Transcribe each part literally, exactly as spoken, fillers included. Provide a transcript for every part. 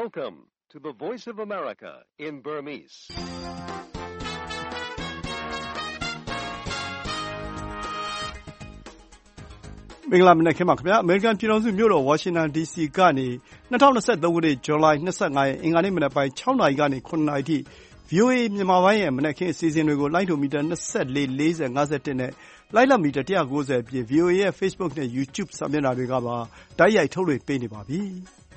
Welcome to the Voice of America in Burmese. ။မင်္ဂလာမနက်ခင်းပါခင်ဗျာ။ အမေရိကန်ပြည်ထောင်စုမြို့တော်ဝါရှင်တန်ဒီစီကနေ၂၀၂၃ခုနှစ်ဇူလိုင်၂၅ရက်အင်္ဂါနေ့မနက်ပိုင်း၆နာရီကနေ၇နာရီထိ ဗွီအိုအေမြန်မာပိုင်းရဲ့မနက်ခင်းအစီအစဉ်တွေကိုလိုင်းဒိုမီတာ၂၄၊၄၀၊၅၁နဲ့လိုင်းလံမီတာ၁၉၀အပြင် ဗွီအိုအေရဲ့ Facebook နဲ့ YouTube စာမျက်နှာတွေကပါတိုက်ရိုက်ထုတ်လွှင့်ပေးနေပါပြီ။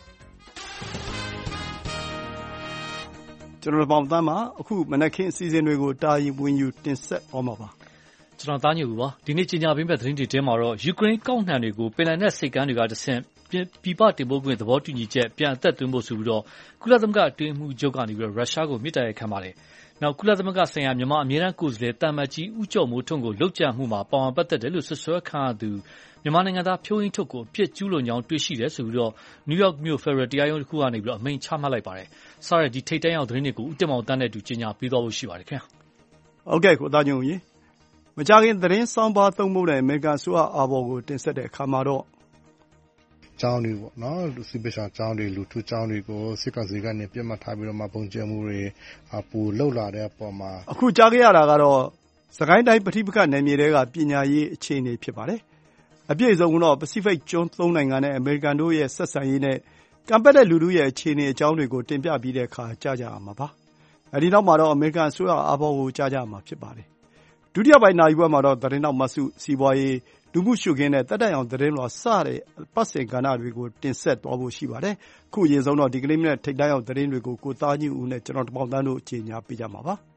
ကျွန်တော်ပေါင်းသန်းမှာအခုမနက်ခင်းအစီအစဉ်တွေကိုတာရင်ဝင်ယူတင်ဆက်သွားမှာပါ။ကျွန်တော်သားညူပါဒီနေ့ကြေညာပေးမယ့်သတင်းတွေထဲမှာတော့ယူကရိန်းကောက်နှံတွေကိုပင်လယ်နက်စိတ်ကမ်းတွေကတဆင့်ပြည်ပတင်ပို့ခွင့်သဘောတူညီချက်ပြန်အသက်သွင်းဖို့ဆိုပြီးတော့ကုလသမဂ္ဂအတွင်းမှုချုပ်ကနေပြီးတော့ရုရှားကိုမြစ်တာရက်ခံပါတယ်။နောက်ကုလသမဂ္ဂဆိုင်ရာမြန်မာအမြဲတမ်းကိုယ်စားလှယ်တာမတ်ကြီးဦးကျော်မိုးထွန်းကိုလှုပ်ကြံမှုမှာပါဝင်ပတ်သက်တယ်လို့ဆွဆွဲခံရသူမြန်မာနိုင်ငံသားဖြိုးရင်းထုတ်ကိုအပြစ်ကျူးလွန်ကြောင်းတွေ့ရှိတယ်ဆိုပြီးတော့နယူးယောက်မြို့ဖက်ဒရယ်တရားရုံးတစ်ခုကနေပြီးတော့အမိန့်ချမှတ်လိုက်ပါတယ်။စရတဲ့ဒီထိတ်တန့်ရောက်သတင်းတွေကိုဦးတင်မောင်တန်းတဲ့တူကြေညာပေးသွားဖို့ရှိပါတယ်ခင်ဗျာ။ဟုတ်ကဲ့ကိုသားညုံကြီးမကြခင်သတင်းဆောင်ပါသုံးဖို့နဲ့အမေရိကန်ဆိုအာဘော်ကိုတင်ဆက်တဲ့အခါမှာတော့ကျောင်းတွေပေါ့နော်လူစီပရှာကျောင်းတွေလူထုကျောင်းတွေကိုစစ်ကောင်စီကနေပြတ်မှတ်ထားပြီးတော့မှပုံကျဲမှုတွေအပူလှုပ်လာတဲ့အပေါ်မှာအခုကြားခဲ့ရတာကတော့စကိုင်းတိုင်းပဋိပက္ခနယ်မြေတွေကပညာရေးအခြေအနေဖြစ်ပါတယ်။အပြည့်အစုံကတော့ပစိဖိတ်ကျွန်းသုံးနိုင်ငံနဲ့အမေရိကန်တို့ရဲ့ဆက်ဆံရေးနဲ့ကံပတ်တဲ့လူထုရဲ့အခြေအနေအကြောင်းတွေကိုတင်ပြပြီးတဲ့အခါကြားကြရမှာပါ။အဲဒီနောက်မှာတော့အမေရိကန်ဆိုအာဘော်ကိုကြားကြမှာဖြစ်ပါတယ်။ဒုတိယပိုင်းနာရီပွဲမှာတော့သတင်းတော်မဆုစီးပွားရေးလူမှုရှုခင်းနဲ့တက်တက်အောင်သတင်းလွှာစတဲ့ပတ်စင်ကဏ္ဍတွေကိုတင်ဆက်သွားဖို့ရှိပါတယ်။ခုအရင်ဆုံးတော့ဒီကနေ့နဲ့ထိတ်တန့်အောင်သတင်းတွေကိုကိုသားညူဦးနဲ့ကျွန်တော်တပေါင်းတန်းတို့အချိန်ညာပေးကြမှာပါ။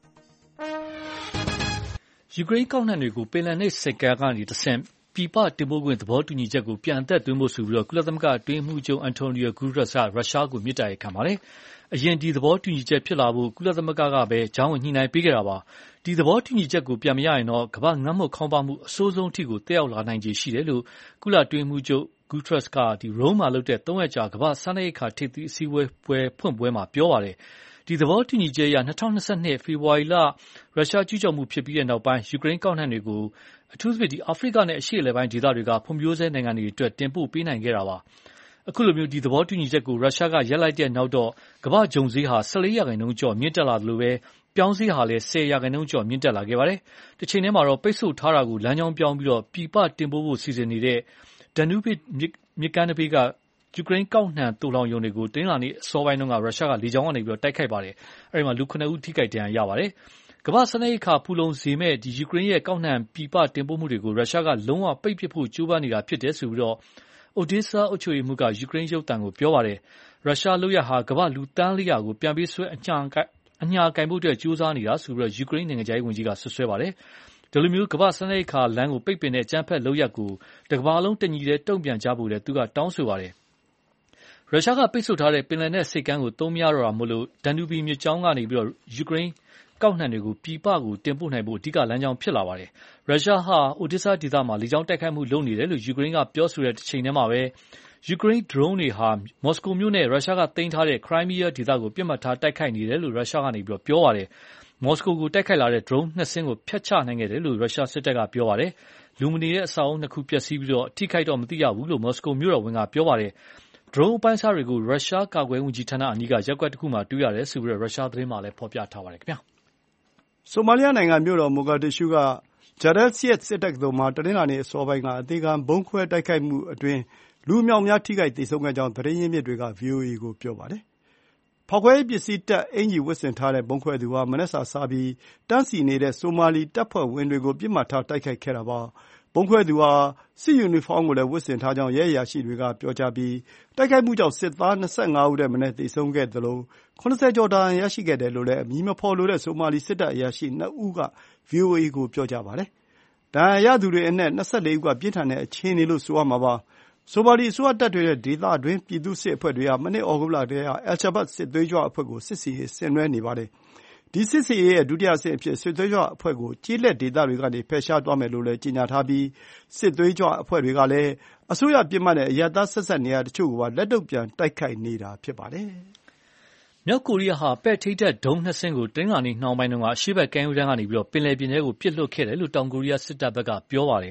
ယူကရိန်းကောက်နှံတွေကိုပင်လယ်နက်စိတ်ကမ်းကနေတဆင့်ပြည်ပတင်ပို့ခွင့်သဘောတူညီချက်ကိုပြန်အသက်သွင်းဖို့ဆိုပြီးတော့ကုလသမဂ္ဂအတွင်းမှုချုပ်အန်တိုနီယိုဂူရက်စ်ကရုရှားကိုမြစ်တာရက်ခံပါတယ်။အရင်ဒီသဘောတူညီချက်ဖြစ်လာဖို့ကုလသမဂ္ဂကပဲဂျောင်းဝင်ညှိနှိုင်းပေးခဲ့တာပါ။ဒီသဘောတူညီချက်ကိုပြန်မရရင်တော့ကမ္ဘာငတ်မွတ်ခေါင်းပါမှုအဆိုးဆုံးထိကိုတက်ရောက်လာနိုင်ခြေရှိတယ်လို့ကုလအတွင်းမှုချုပ်ဂူရက်စ်ကဒီရိုးမှာလုပ်တဲ့သုံးရက်ကြာကမ္ဘာစားနပ်ရိက္ခာထိပ်သီးအစည်းအဝေးပွဲဖွင့်ပွဲမှာပြောပါတယ်။ဒီသဘောတူညီချက်အရ၂၀၂၂ဖေဖော်ဝါရီလရုရှားကျူးကျော်မှုဖြစ်ပြီးတဲ့နောက်ပိုင်းယူကရိန်းကောက်နှံတွေကိုအထူးသဖြင့်ဒီအာဖရိကနဲ့အရှေ့အလယ်ပိုင်းဒေသတွေကဖွံ့ဖြိုးဆဲနိုင်ငံတွေအတွက်တင်ပို့ပေးနိုင်ခဲ့တာပါ။အခုလိုမျိုးဒီသဘောတူညီချက်ကိုရုရှားကရပ်လိုက်တဲ့နောက်တော့ကမ္ဘာဂျုံဈေးဟာ၁၄ရာခိုင်နှုန်းကျော်မြင့်တက်လာသလိုပဲပြောင်းဈေးဟာလည်း၁၀ရာခိုင်နှုန်းကျော်မြင့်တက်လာခဲ့ပါတယ်။တစ်ချိန်တည်းမှာတော့ပိတ်ဆို့ထားတာကိုလမ်းကြောင်းပြောင်းပြီးတော့ပြည်ပတင်ပို့ဖို့စီစဉ်နေတဲ့ဒန်နူဘစ်မြစ်ကမ်းတစ်ဘေးကယူကရိန်းကောက်နှံတူလောင်ရုံတွေကိုတင်းလာနေအစောပိုင်းတုန်းကရုရှားကလေကြောင်းကနေပြီးတော့တိုက်ခိုက်ပါတယ်။အဲဒီမှာလူခုနှစ်ဦးထိခိုက်ဒဏ်ရာရပါတယ်။ကမ္ဘာစားနပ်ရိက္ခာဖူလုံစေမဲ့ဒီယူကရိန်းရဲ့ကောက်နှံပြည်ပတင်ပို့မှုတွေကိုရုရှားကလုံးဝပိတ်ပစ်ဖို့ကြိုးပမ်းနေတာဖြစ်တယ်ဆိုပြီးတော့အိုဒေးဆာအုပ်ချုပ်ရေးမှူးကယူကရိန်းရုပ်သံကိုပြောပါတယ်။ရုရှားလုပ်ရဟာကမ္ဘာလူတန်းလေးရာကိုပြန်ပေးဆွဲအညာအညာကင်ဖို့အတွက်ကြိုးစားနေတာဆိုပြီးတော့ယူကရိန်းနိုင်ငံခြားရေးဝန်ကြီးကဆွဆွဲပါတယ်။ဒီလိုမျိုးကမ္ဘာစားနပ်ရိက္ခာလမ်းကိုပိတ်ပင်တဲ့အကြမ်းဖက်လုပ်ရပ်ကိုတကမ္ဘာလုံးတညီတည်းတုံ့ပြန်ကြဖို့လည်းသူကတောင်းဆိုပါတယ်။ရုရှားကပိတ်ဆို့ထားတဲ့ပင်လယ်နက်စိတ်ကမ်းကိုသုံးမရတော့တာမို့လို့ဒန်နူဘီမြစ်ကြောင်းကနေပြီးတော့ယူကရိန်းကောက်နှံတွေကိုပြည်ပကိုတင်ပို့နိုင်ဖို့အဓိကလမ်းကြောင်းဖြစ်လာပါတယ်။ရုရှားဟာအိုဒေးဆာဒေသမှာလေကြောင်းတိုက်ခိုက်မှုလုပ်နေတယ်လို့ယူကရိန်းကပြောဆိုတဲ့တစ်ချိန်တည်းမှာပဲယူကရိန်းဒရုန်းတွေဟာမော်စကိုမြို့နဲ့ရုရှားကသိမ်းထားတဲ့ခရိုင်းမီးယားဒေသကိုပြစ်မှတ်ထားတိုက်ခိုက်နေတယ်လို့ရုရှားကနေပြီးတော့ပြောပါတယ်။မော်စကိုကိုတိုက်ခိုက်လာတဲ့ဒရုန်းနှစ်စင်းကိုဖျက်ချနိုင်ခဲ့တယ်လို့ရုရှားစစ်တပ်ကပြောပါတယ်။လူမနေတဲ့အဆောက်အအုံနှစ်ခုပျက်စီးပြီးတော့အထိခိုက်တော့မသိရဘူးလို့မော်စကိုမြို့တော်ဝန်ကပြောပါတယ်။ဒရုန်းအပိုင်းစားတွေကိုရုရှားကာကွယ်ဝန်ကြီးဌာနအနီးကရက်ကွက်တစ်ခုမှာတွေ့ရတယ်ဆိုပြီးတော့ရုရှားသတင်းမှာလည်းဖော်ပြထားပါတယ်ခင်ဗျာ။ဆိုမာလီယာနိုင်ငံမြို့တော်မိုဂါဒစ်ရှူးကဂျာဒက်ဆီယက်စစ်တပ်ကတော်မှာတနင်္လာနေ့အစောပိုင်းကအသေးခံဘုံခွဲတိုက်ခိုက်မှုအတွင်းလူအမြောက်များထိခိုက်ဒေဆုံးခဲ့ကြောင်းသတင်းရင်းမြစ်တွေက ဗွီအိုအေကိုပြောပါတယ်။ဖောက်ခွဲရေးပစ္စည်းတပ်အင်ဂျီဝတ်ဆင်ထားတဲ့ဘုံခွဲသူဟာမနက်စာစားပြီးတန်းစီနေတဲ့ဆိုမာလီတပ်ဖွဲ့ဝင်တွေကိုပစ်မှတ်ထားတိုက်ခိုက်ခဲ့တာပါ။ဘုံခွဲသူဟာစစ်ယူနီဖောင်းကိုလည်းဝတ်ဆင်ထားကြောင်းရဲအရာရှိတွေကပြောကြားပြီးတိုက်ခိုက်မှုကြောင့်စစ်သား၂၅ဦးထက်မနည်းသေဆုံးခဲ့သလို၇၀ကျော်ဒဏ်ရာရရှိခဲ့တယ်လို့လည်းအမည်မဖော်လိုတဲ့ဆိုမာလီစစ်တပ်အရာရှိနှစ်ဦးက ဗွီအိုအေကိုပြောကြားပါတယ်။ဒဏ်ရာရသူတွေအနက်၂၄ဦးကပြင်းထန်တဲ့အခြေအနေလို့ဆိုရမှာပါ။ဆိုမာလီအစိုးရတပ်တွေရဲ့ဒေသတွင်းပြည်သူ့စစ်အဖွဲ့တွေဟာမနှစ်ဩဂုတ်လကတည်းကအယ်လ်ရှာဘတ်စစ်သွေးကြွအဖွဲ့ကိုစစ်ဆင်ရေးဆင်နွှဲနေပါတယ်။ဒီစစ်ဆင်ရေးရဲ့ဒုတိယအဆင့်အဖြစ်စစ်သွေးကြွအဖွဲ့ကိုကျေးလက်ဒေသတွေကနေဖယ်ရှားသွားမယ်လို့လည်းကြေညာထားပြီးစစ်သွေးကြွအဖွဲ့တွေကလည်းအစိုးရပစ်မှတ်နဲ့အရပ်သားဆက်စပ်နေရာတချို့ကိုပါလက်တုံ့ပြန်တိုက်ခိုက်နေတာဖြစ်ပါတယ်။မြောက်ကိုရီးယားဟာပဲ့ထိပ်တပ်ဒုံးနှစ်စင်းကိုတနင်္လာနေ့နှောင်းပိုင်းတုန်းကအရှေ့ဘက်ကမ်းရိုးတန်းကနေပြီးတော့ပင်လယ်ပြင်ထဲကိုပစ်လွှတ်ခဲ့တယ်လို့တောင်ကိုရီးယားစစ်တပ်ဘက်ကပြောပါတယ်။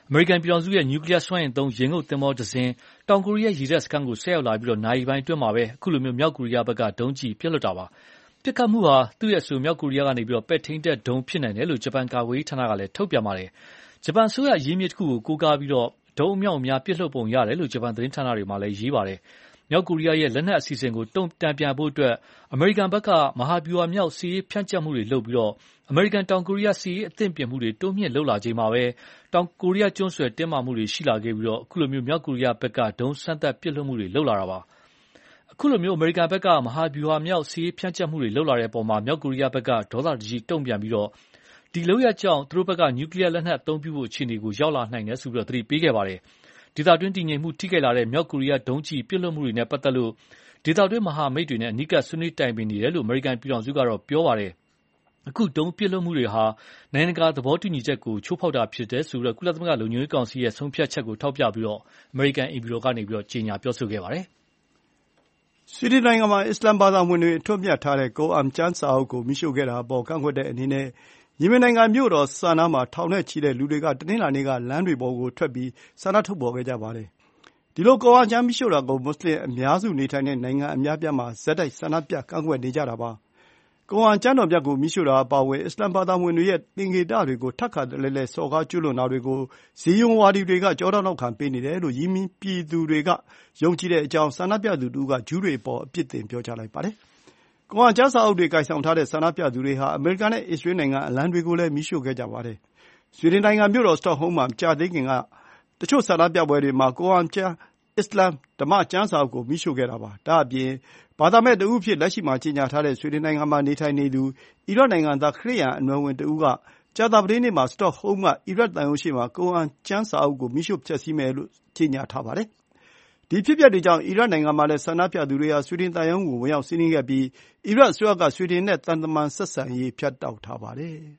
အမေရိကန်ပြည်ထောင်စုရဲ့နျူကလ িয়ার စွမ်းအင်သုံးရေငုပ်သင်္ဘောတစ်စင်းတောင်ကိုရီးယားရေတပ်စခန်းကိုဆက်ရောက်လာပြီးနာရီပိုင်းအတွင်းမှာပဲအခုလိုမြောက်ကိုရီးယားဘက်ကဒုံးကျည်ပစ်လွှတ်တာပါ။ပစ်ခတ်မှုဟာသူ့ရဲ့အဆိုမြောက်ကိုရီးယားကနေပဲ့ထိန်းတပ်ဒုံးဖြစ်နိုင်တယ်လို့ဂျပန်ကာကွယ်ရေးဌာနကလည်းထုတ်ပြန်ပါတယ်။ဂျပန်အစိုးရအရင်းမြစ်တစ်ခုကိုကိုးကားပြီးဒုံးအမြောက်အများပစ်လွှတ်ပုံရတယ်လို့ဂျပန်သတင်းဌာနတွေမှာလည်းရေးပါတယ်။မြောက်ကိုရီးယားရဲ့လက်နက်အစီအစဉ်ကိုတုံ့ပြန်ဖို့အတွက်အမေရိကန်ဘက်ကမဟာဗျူဟာမြောက်စစ်ရေးဖြန့်ကျက်မှုတွေလုပ်ပြီးအမေရိကန်တောင်ကိုရီးယားစစ်ရေးအသင့်ပြင်မှုတွေတိုးမြင့်လုပ်လာချိန်မှာပဲတောင်ကိုရီးယားကျွန်းဆွယ်တင်းမာမှုတွေရှိလာခဲ့ပြီးအခုလိုမြောက်ကိုရီးယားဘက်ကဒုံးစမ်းသပ်ပစ်လွှတ်မှုတွေလုပ်လာတာပါ။အခုလိုအမေရိကန်ဘက်ကမဟာဗျူဟာမြောက်စစ်ရေးဖြန့်ကျက်မှုတွေလုပ်လာတဲ့အပေါ်မြောက်ကိုရီးယားဘက်ကဒေါသတကြီးတုံ့ပြန်ပြီးဒီလုပ်ရပ်ကြောင့်သူတို့ဘက်ကနျူကလ িয়ার လက်နက်အသုံးပြုဖို့အခြေအနေကိုရောက်လာနိုင်တယ်ဆိုပြီးသတိပေးခဲ့ပါတယ်။ဒေသတွင်းတည်ငြိမ်မှုထိခိုက်လာတဲ့မြောက်ကိုရီးယားဒုံးကျည်ပစ်လွှတ်မှုတွေနဲ့ပတ်သက်လို့ဒေသတွင်းမဟာမိတ်တွေနဲ့အနီးကပ်ဆွေးနွေးတိုင်ပင်နေတယ်လို့အမေရိကန်ပြည်ထောင်စုကတော့ပြောပါတယ်။အခုဒုံးပစ်လွှတ်မှုတွေဟာနိုင်ငံတကာသဘောတူညီချက်ကိုချိုးဖောက်တာဖြစ်တယ်ဆိုပြီးကုလသမဂ္ဂလုံခြုံရေးကောင်စီရဲ့ဆုံးဖြတ်ချက်ကိုထောက်ပြပြီးအမေရိကန်အိမ်ဖြူတော်ကနေကြေညာပြောဆိုခဲ့ပါတယ်။ဆွီဒင်နိုင်ငံမှာအစ္စလာမ်ဘာသာဝင်တွေအထွတ်အမြတ်ထားတဲ့ကုရ်အာန်ကျမ်းစာအုပ်ကိုမီးရှို့ခဲ့တာအပေါ်ကန့်ကွက်တဲ့အနေနဲ့ယီမင်နိုင်ငံမြို့တော်ဆာနားမှာထောင်နဲ့ချီတဲ့လူတွေကတနင်္လာနေ့ကလမ်းတွေပေါ်ကိုထွက်ပြီးဆန္ဒထုတ်ဖော်ခဲ့ကြပါတယ်။ဒီလိုကုရ်အာန်ကျမ်းမီးရှို့တာကိုမွတ်ဆလင်အများစုနေထိုင်တဲ့နိုင်ငံအများအပြားမှာဆက်တိုက်ဆန္ဒပြကန့်ကွက်နေကြတာပါ။ကုရ်အာန်ကျမ်းတော်မြတ်ကိုမီးရှို့တာအပါအဝင်အစ္စလာမ်ဘာသာဝင်တွေရဲ့သင်္ကေတတွေကိုထပ်ခါတလဲလဲစော်ကားကျူးလွန်တာတွေကိုဇီယွန်ဝါဒီတွေကကျောထောက်နောက်ခံပေးနေတယ်လို့ယီမင်ပြည်သူတွေကယုံကြည်တဲ့အကြောင်းဆန္ဒပြသူတဦးကဂျူးတွေအပေါ်အပြစ်တင်ပြောကြားလိုက်ပါတယ်။ကုရ်အာန်ကျမ်းစာအုပ်တွေကိုင်ဆောင်ထားတဲ့ဆန္ဒပြသူတွေဟာအမေရိကန်နဲ့အစ္စရေးနိုင်ငံအလံတွေကိုလည်းမီးရှို့ခဲ့ကြပါတယ်။ဆွီဒင်နိုင်ငံမြို့တော်စတော့ဟုမ်းမှာမကြာသေးခင်ကတချို့ဆန္ဒပြပွဲတွေမှာကုရ်အာန်ကျမ်းအစ္စလာမ်ဓမ္မကျမ်းစာအုပ်ကိုမီးရှို့ခဲ့တာပါ။ဒါ့အပြင်ဘာသာမဲ့တဦးအဖြစ်လက်ရှိမှာကြေညာထားတဲ့ဆွီဒင်နိုင်ငံမှာနေထိုင်နေသူအီရတ်နိုင်ငံသားခရစ်ယာန်အနွယ်ဝင်တဦးကကြာသပတေးနေ့မှာစတော့ဟုမ်းကအီရတ်သံရုံးရှေ့မှာကုရ်အာန်ကျမ်းစာအုပ်ကိုမီးရှို့ဖျက်ဆီးမယ်လို့ကြေညာထားပါတယ်။ဒီဖြစ်ပျက်တွေကြောင့်အီရတ်နိုင်ငံမှာလည်းဆန္ဒပြသူတွေဟာဆွီဒင်သံရုံးကိုဝင်ရောက်စီးနင်းခဲ့ပြီးအီရတ်အစိုးရကဆွီဒင်နဲ့သံတမန်ဆက်ဆံရေးဖြတ်တောက်ထားပါတယ်။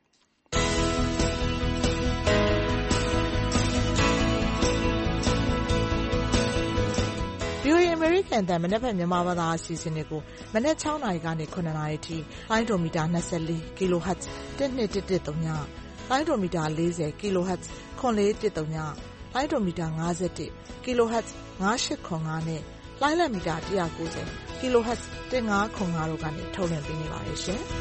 ဗွီအိုအေ အမေရိကန်အသံမနက်ဖြန်မြန်မာဘာသာအစီအစဉ်တွေကိုမနက်၆နာရီကနေ၇နာရီထိလိုင်းဒိုမီတာ၂၄ kHz ၁၂၁၁၃ညလိုင်းဒိုမီတာ၄၀ kHz ခွန်လေး၁၃ညလိုင်းဒိုမီတာ၅၁ kHz ၅၈၇၅နဲ့လိုင်းလက်မီတာ၁၉၀ kHz ၁၅၇၅တို့ကနေထုတ်လွှင့်ပေးနေပါတယ်ရှင်။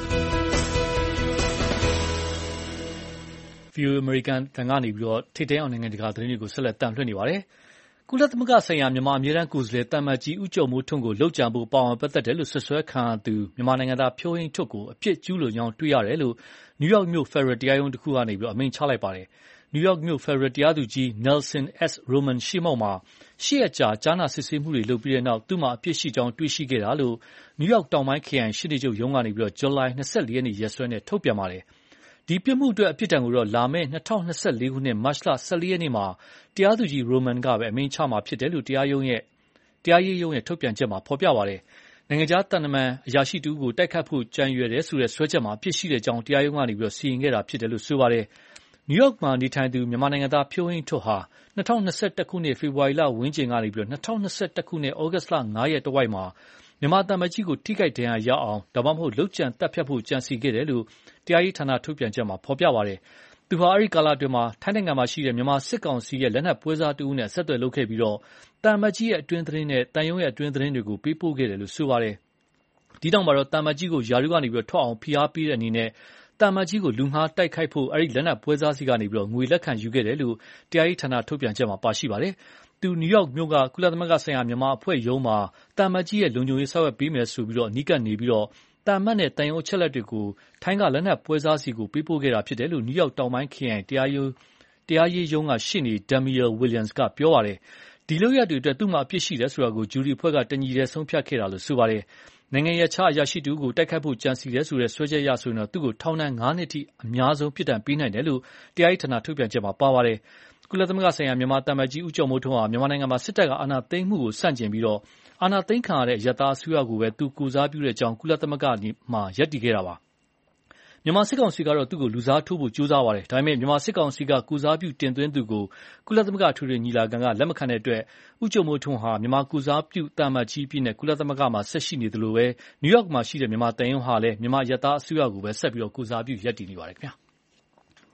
ဗွီအိုအေ အမေရိကန်အသံကနေပြီးတော့ထိပ်တန်းအောင်နိုင်ငံတကာသတင်းတွေကိုဆက်လက်တင်ပြနေပါတယ်။ကုလသမဂ္ဂဆိုင်ရာမြန်မာအမြဲတမ်းကိုယ်စားလှယ်သံအမတ်ကြီးဦးကျော်မိုးထွန်းကိုလုပ်ကြံဖို့ပါဝင်ပတ်သက်တယ်လို့ဆွဆွဲခံရသူမြန်မာနိုင်ငံသားဖြိုးဟိန်းထွဋ်ကိုအပြစ်ကျူးလွန်ကြောင်းတွေ့ရတယ်လို့နယူးယောက်မြို့ဖက်ဒရယ်တရားရုံးတစ်ခုကနေပြီးအမိန့်ချလိုက်ပါတယ်။နယူးယောက်မြို့ဖက်ဒရယ်တရားသူကြီး Nelson S. Roman ရှေ့မှောက်မှာရှစ်ရက်ကြာကြားနာစစ်ဆေးမှုတွေလုပ်ပြီးတဲ့နောက်သူ့မှာအပြစ်ရှိကြောင်းတွေ့ရှိခဲ့တာလို့နယူးယောက်တောင်ပိုင်းခရိုင်ရှေ့နေချုပ်ရုံးကနေပြီးဇူလိုင်၂၄ရက်နေ့ရက်စွဲနဲ့ထုတ်ပြန်ပါတယ်။ဒီပြစ်မှုအတွက်အပြစ်ဒဏ်ကိုတော့လာမယ့်၂၀၂၄ခုနှစ်မတ်လ၁၄ရက်နေ့မှာတရားသူကြီး Roman ကပဲအမိန့်ချမှာဖြစ်တယ်လို့တရားရုံးရဲ့တရားရေးရုံးရဲ့ထုတ်ပြန်ချက်မှာဖော်ပြပါတယ်။နိုင်ငံခြားသံတမန်အရာရှိတူကိုတိုက်ခတ်ဖို့ကြံရွယ်တယ်ဆိုတဲ့ဆွဲချက်မှာအပြစ်ရှိတဲ့အကြောင်းတရားရုံးကနေပြီးစီရင်ခဲ့တာဖြစ်တယ်လို့ဆိုပါတယ်။နယူးယောက်မှာနေထိုင်သူမြန်မာနိုင်ငံသားဖြိုးဟိန်းထွဋ်ဟာ၂၀၂၁ခုနှစ်ဖေဖော်ဝါရီလဝန်းကျင်ကနေပြီး၂၀၂၁ခုနှစ်ဩဂတ်လ၅ရက်တဝိုက်မှာမြန်မာသံအမတ်ကြီးကိုထိခိုက်ဒဏ်ရာရအောင်ဒါမှမဟုတ်လုပ်ကြံတပ်ဖြတ်ဖို့ကြံစည်ခဲ့တယ်လို့တရားရေးဌာနထုတ်ပြန်ချက်မှာဖော်ပြပါတယ်။သူဟာအဲဒီကာလအတွင်းမှာထိုင်းနိုင်ငံမှာရှိတဲ့မြန်မာစစ်ကောင်စီရဲ့လက်နက်ပွဲစားတဦးနဲ့ဆက်သွယ်လုပ်ခဲ့ပြီးတော့သံအမတ်ကြီးရဲ့အတွင်းသတင်းနဲ့တန်ရုံးရဲ့အတွင်းသတင်းတွေကိုပေးပို့ခဲ့တယ်လို့ဆိုပါတယ်။ဒီနောက်မှာတော့သံအမတ်ကြီးကိုယာရုကနေပြီးထွက်အောင်ဖိအားပေးတဲ့အနေနဲ့သံအမတ်ကြီးကိုလူငှားတိုက်ခိုက်ဖို့အဲဒီလက်နက်ပွဲစားစီကနေပြီးငွေလက်ခံယူခဲ့တယ်လို့တရားရေးဌာနထုတ်ပြန်ချက်မှာပါရှိပါတယ်။သူနယူးယောက်မြို့ကကုလသမဂ္ဂဆိုင်ရာမြန်မာအဖွဲ့ရုံးမှာသံအမတ်ကြီးရဲ့လုံခြုံရေးဆောင်ရွက်ပေးမယ်ဆိုပြီးတော့အနီးကပ်နေပြီးတော့သံအမတ်နဲ့တန်ရုံးအချက်လက်တွေကိုထိုင်းကလက်နက်ပွဲစားစီကိုပေးပို့ခဲ့တာဖြစ်တယ်လို့နယူးယောက်တောင်ပိုင်းခရိုင်တရားရေးတရားရေးရုံးကရှေ့နေ Damiel Williams ကပြောပါတယ်။ဒီလုပ်ရပ်တွေအတွက်သူ့မှာအပြစ်ရှိတယ်ဆိုတာကိုဂျူရီအဖွဲ့ကတညီတည်းဆုံးဖြတ်ခဲ့တာလို့ဆိုပါတယ်။နိုင်ငံရဲ့ခြားအရာရှိတူကိုတိုက်ခတ်ဖို့ကြံစည်တယ်ဆိုတဲ့ဆွဲချက်ရဆိုရင်တော့သူ့ကိုထောင်ဒဏ်၅နှစ်ထိအများဆုံးပြစ်ဒဏ်ပေးနိုင်တယ်လို့တရားရေးဌာနထုတ်ပြန်ချက်မှာပါပါတယ်။ကုလသမဂ္ဂဆိုင်ရာမြန်မာသံအမတ်ကြီးဦးကျော်မိုးထွန်းဟာမြန်မာနိုင်ငံမှာစစ်တပ်ကအာဏာသိမ်းမှုကိုဆန့်ကျင်ပြီးတော့အာဏာသိမ်းခံရတဲ့အရပ်သားအစိုးရကိုပဲသူကိုစားပြုတဲ့အကြောင်းကုလသမဂ္ဂမှာယက်တည်ခဲ့တာပါ။မြန်မာစစ်ကောင်စီကတော့သူ့ကိုလူစားထိုးဖို့ကြိုးစားပါတယ်။ဒါပေမဲ့မြန်မာစစ်ကောင်စီကကိုစားပြုတင်သွင်းသူကိုကုလသမဂ္ဂထွေထွေညီလာခံကလက်မခံတဲ့အတွက်ဦးကျော်မိုးထွန်းဟာမြန်မာကိုစားပြုသံအမတ်ကြီးအဖြစ်နဲ့ကုလသမဂ္ဂမှာဆက်ရှိနေသလိုပဲနယူးယောက်မှာရှိတဲ့မြန်မာတန်ရုံးဟာလည်းမြန်မာရပ်သားအစိုးရကိုပဲဆက်ပြီးတော့ကိုစားပြုယက်တည်နေပါတယ်ခင်ဗျာ။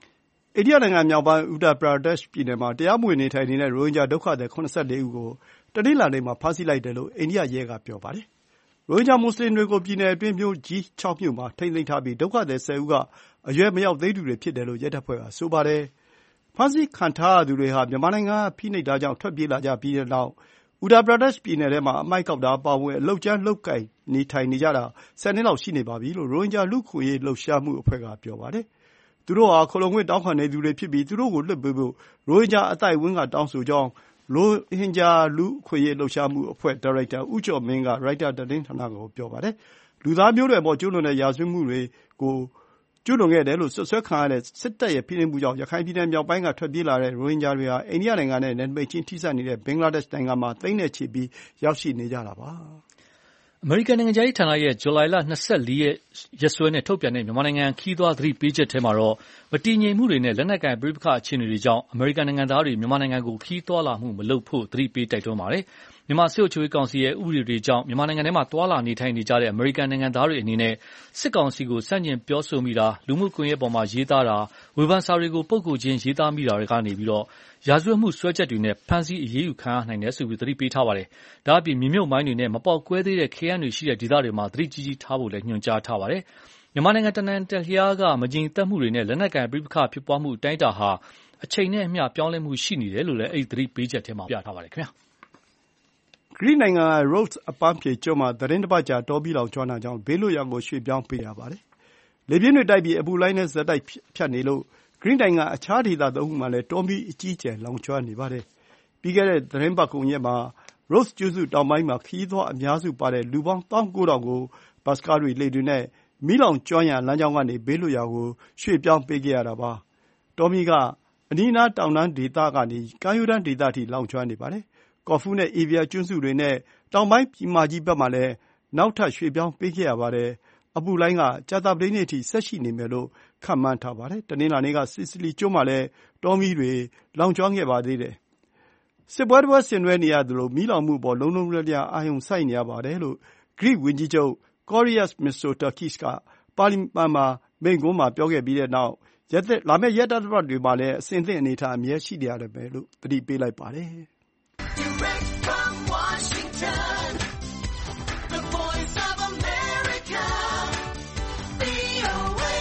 အိန္ဒိယနိုင်ငံမြောက်ပိုင်း Uttar Pradesh ပြည်နယ်မှာတရားမဝင်နေထိုင်နေတဲ့ရိုဟင်ဂျာဒုက္ခသည် ခုနစ်ဆယ့်လေး ဦးကိုတနင်္လာနေ့မှာဖမ်းဆီးလိုက်တယ်လို့အိန္ဒိယရဲကပြောပါတယ်။ရိုဟင်ဂျာမွတ်ဆလင်တွေကိုပြည်နယ်အတွင်းမြို့ကြီးခြောက်မြို့မှာထိန်းသိမ်းထားပြီးဒုက္ခသည် ဆယ် ဦးကအရွယ်မရောက်သေးသူတွေဖြစ်တယ်လို့ရဲတပ်ဖွဲ့ကဆိုပါတယ်။ဖမ်းဆီးခံထားရသူတွေဟာမြန်မာနိုင်ငံကဖိနှိပ်တာကြောင့်ထွက်ပြေးလာကြပြီးတဲ့နောက် Uttar Pradesh ပြည်နယ်ထဲမှာအမှိုက်ကောက်တာအပါအဝင်အလုပ်ကြမ်းလုပ်ကိုင်နေထိုင်နေကြတာဆယ်နှစ်လောက်ရှိနေပါပြီလို့ရိုဟင်ဂျာလူ့အခွင့်အရေးလှုပ်ရှားမှုအဖွဲ့ကပြောပါတယ်။သူတို့ဟာခိုလှုံခွင့်တောင်းခံနေသူတွေဖြစ်ပြီးသူတို့ကိုလွှတ်ပေးဖို့ရိုဟင်ဂျာအသိုက်အဝန်းကတောင်းဆိုကြောင်းရိုဟင်ဂျာလူ့အခွင့်အရေးလှုပ်ရှားမှုအဖွဲ့ဒါရိုက်တာဦးကျော်မင်းကရိုက်တာသတင်းဌာနကိုပြောပါတယ်။လူသားမျိုးနွယ်အပေါ်ကျူးလွန်တဲ့ရာဇဝတ်မှုတွေကိုကျူးလွန်ခဲ့တယ်လို့စွပ်စွဲခံရတဲ့စစ်တပ်ရဲ့ဖိနှိပ်မှုကြောင့်ရခိုင်ပြည်နယ်မြောက်ပိုင်းကထွက်ပြေးလာတဲ့ရိုဟင်ဂျာတွေဟာအိန္ဒိယနိုင်ငံနဲ့နယ်နိမိတ်ချင်းထိစပ်နေတဲ့ဘင်္ဂလားဒေ့ရှ်နိုင်ငံမှာသိန်းနဲ့ချီပြီးရောက်ရှိနေကြတာပါ။အမေရိကန်နိုင်ငံခြားရေးဌာနရဲ့ဇူလိုင်လ၂၄ ရက်ရက်စွဲနဲ့ထုတ်ပြန်တဲ့မြန်မာနိုင်ငံခရီးသွားသတိပေးချက်ထဲမှာတော့မတည်ငြိမ်မှုတွေနဲ့လက်နက်ကိုင်ပဋိပက္ခအခြေအနေတွေကြောင့်အမေရိကန်နိုင်ငံသားတွေမြန်မာနိုင်ငံကိုခရီးသွားလာမှုမလုပ်ဖို့သတိပေးတိုက်တွန်းပါတယ်။မြန်မာစစ်အုပ်ချုပ်ရေးကောင်စီရဲ့ဥပဒေတွေကြောင့်မြန်မာနိုင်ငံထဲမှာသွာလာနေထိုင်နေကြတဲ့အမေရိကန်နိုင်ငံသားတွေအနေနဲ့စစ်ကောင်စီကိုဆန့်ကျင်ပြောဆိုမိတာလူမှုကွန်ရက်ပေါ်မှာရေးသားတာဝေဖန်စာတွေကိုပုဂ္ဂိုလ်ချင်းရေးသားမိတာတွေကနေပြီးတော့ရာဇဝတ်မှုစွဲချက်တွေနဲ့ဖမ်းဆီးအရေးယူခံရနိုင်တယ်ဆိုပြီးသတိပေးထားပါတယ်။ဒါ့အပြင်မြေမြုပ်မိုင်းတွေနဲ့မပေါက်ကွဲသေးတဲ့ခဲယမ်းတွေရှိတဲ့ဒေသတွေမှာသတိကြီးကြီးထားဖို့လည်းညွှန်ကြားထားပါတယ်။မြန်မာနိုင်ငံတနင်္သာရီကမငြိမ်သက်မှုတွေနဲ့လက်နက်ကိုင်ပဋိပက္ခဖြစ်ပွားမှုအတိုင်းအတာဟာအချိန်နဲ့အမျှပြောင်းလဲမှုရှိနေတယ်လို့လည်းအဲ့ဒီသတိပေးချက်ထဲမှာပြထားပါတယ်ခင်ဗျာ။ဂရိနိုင်ငံက Rhodes အပန်းဖြေကျွန်းမှာသီတင်းတပတ်ကြာတောမီးလောင်ကျွမ်းတာကြောင့်ဘေးလွတ်ရာကိုရွှေ့ပြောင်းပေးရပါတယ်။လေပြင်းတွေတိုက်ပြီးအပူလှိုင်းနဲ့ဆက်တိုက်ဖြတ်နေလို့ဂရိနိုင်ငံအခြားဒေသသုံးခုမှာလည်းတောမီးအကြီးအကျယ်လောင်ကျွမ်းနေပါတယ်။ပြီးခဲ့တဲ့သီတင်းပတ်ကုန်ရက်မှာ Rhodes ကျွန်းစုတောင်ပိုင်းမှာခရီးသွားအများစုပါတဲ့လူပေါင်း၁၉,၀၀၀ ကိုဘတ်စ်ကားတွေ၊လှေတွေနဲ့မီးလောင်ကျွမ်းရာလမ်းကြောင်းကနေဘေးလွတ်ရာကိုရွှေ့ပြောင်းပေးခဲ့ရတာပါ။တောမီးကအနီးအနားတောင်တန်းဒေသကနေကမ်းရိုးတန်းဒေသထိလောင်ကျွမ်းနေပါတယ်။ကော်ဖူးနဲ့ဧဗီယာကျွန်းစုတွေနဲ့တောင်ပိုင်းပြည်မကြီးဘက်မှာလည်းနောက်ထပ်ရွှေ့ပြောင်းပေးခဲ့ရပါတယ်။အပူလှိုင်းကကြာသပတေးနေ့အထိဆက်ရှိနေမယ်လို့ခန့်မှန်းထားပါတယ်။တနင်္လာနေ့ကစီစီလီကျွန်းမှာလည်းတောမီးတွေလောင်ကျွမ်းခဲ့ပါသေးတယ်။စစ်ပွဲတပွဲဆင်နွှဲနေရသလိုမီးလောင်မှုအပေါ်လုံးလုံးလျားလျားအာရုံစိုက်နေရပါတယ်လို့ဂရိဝန်ကြီးချုပ် Kyrios Mitsotakis ကပါလီမန်မှာမိန့်ခွန်းမှာပြောခဲ့ပြီးတဲ့နောက်လာမယ့်ရက်သတ္တပတ်တွေမှာလည်းအဆင်သင့်အနေအထားအမြဲရှိနေရမယ်လို့သတိပေးလိုက်ပါတယ်။ Direct from Washington, the voice of America,ဗွီအိုအေ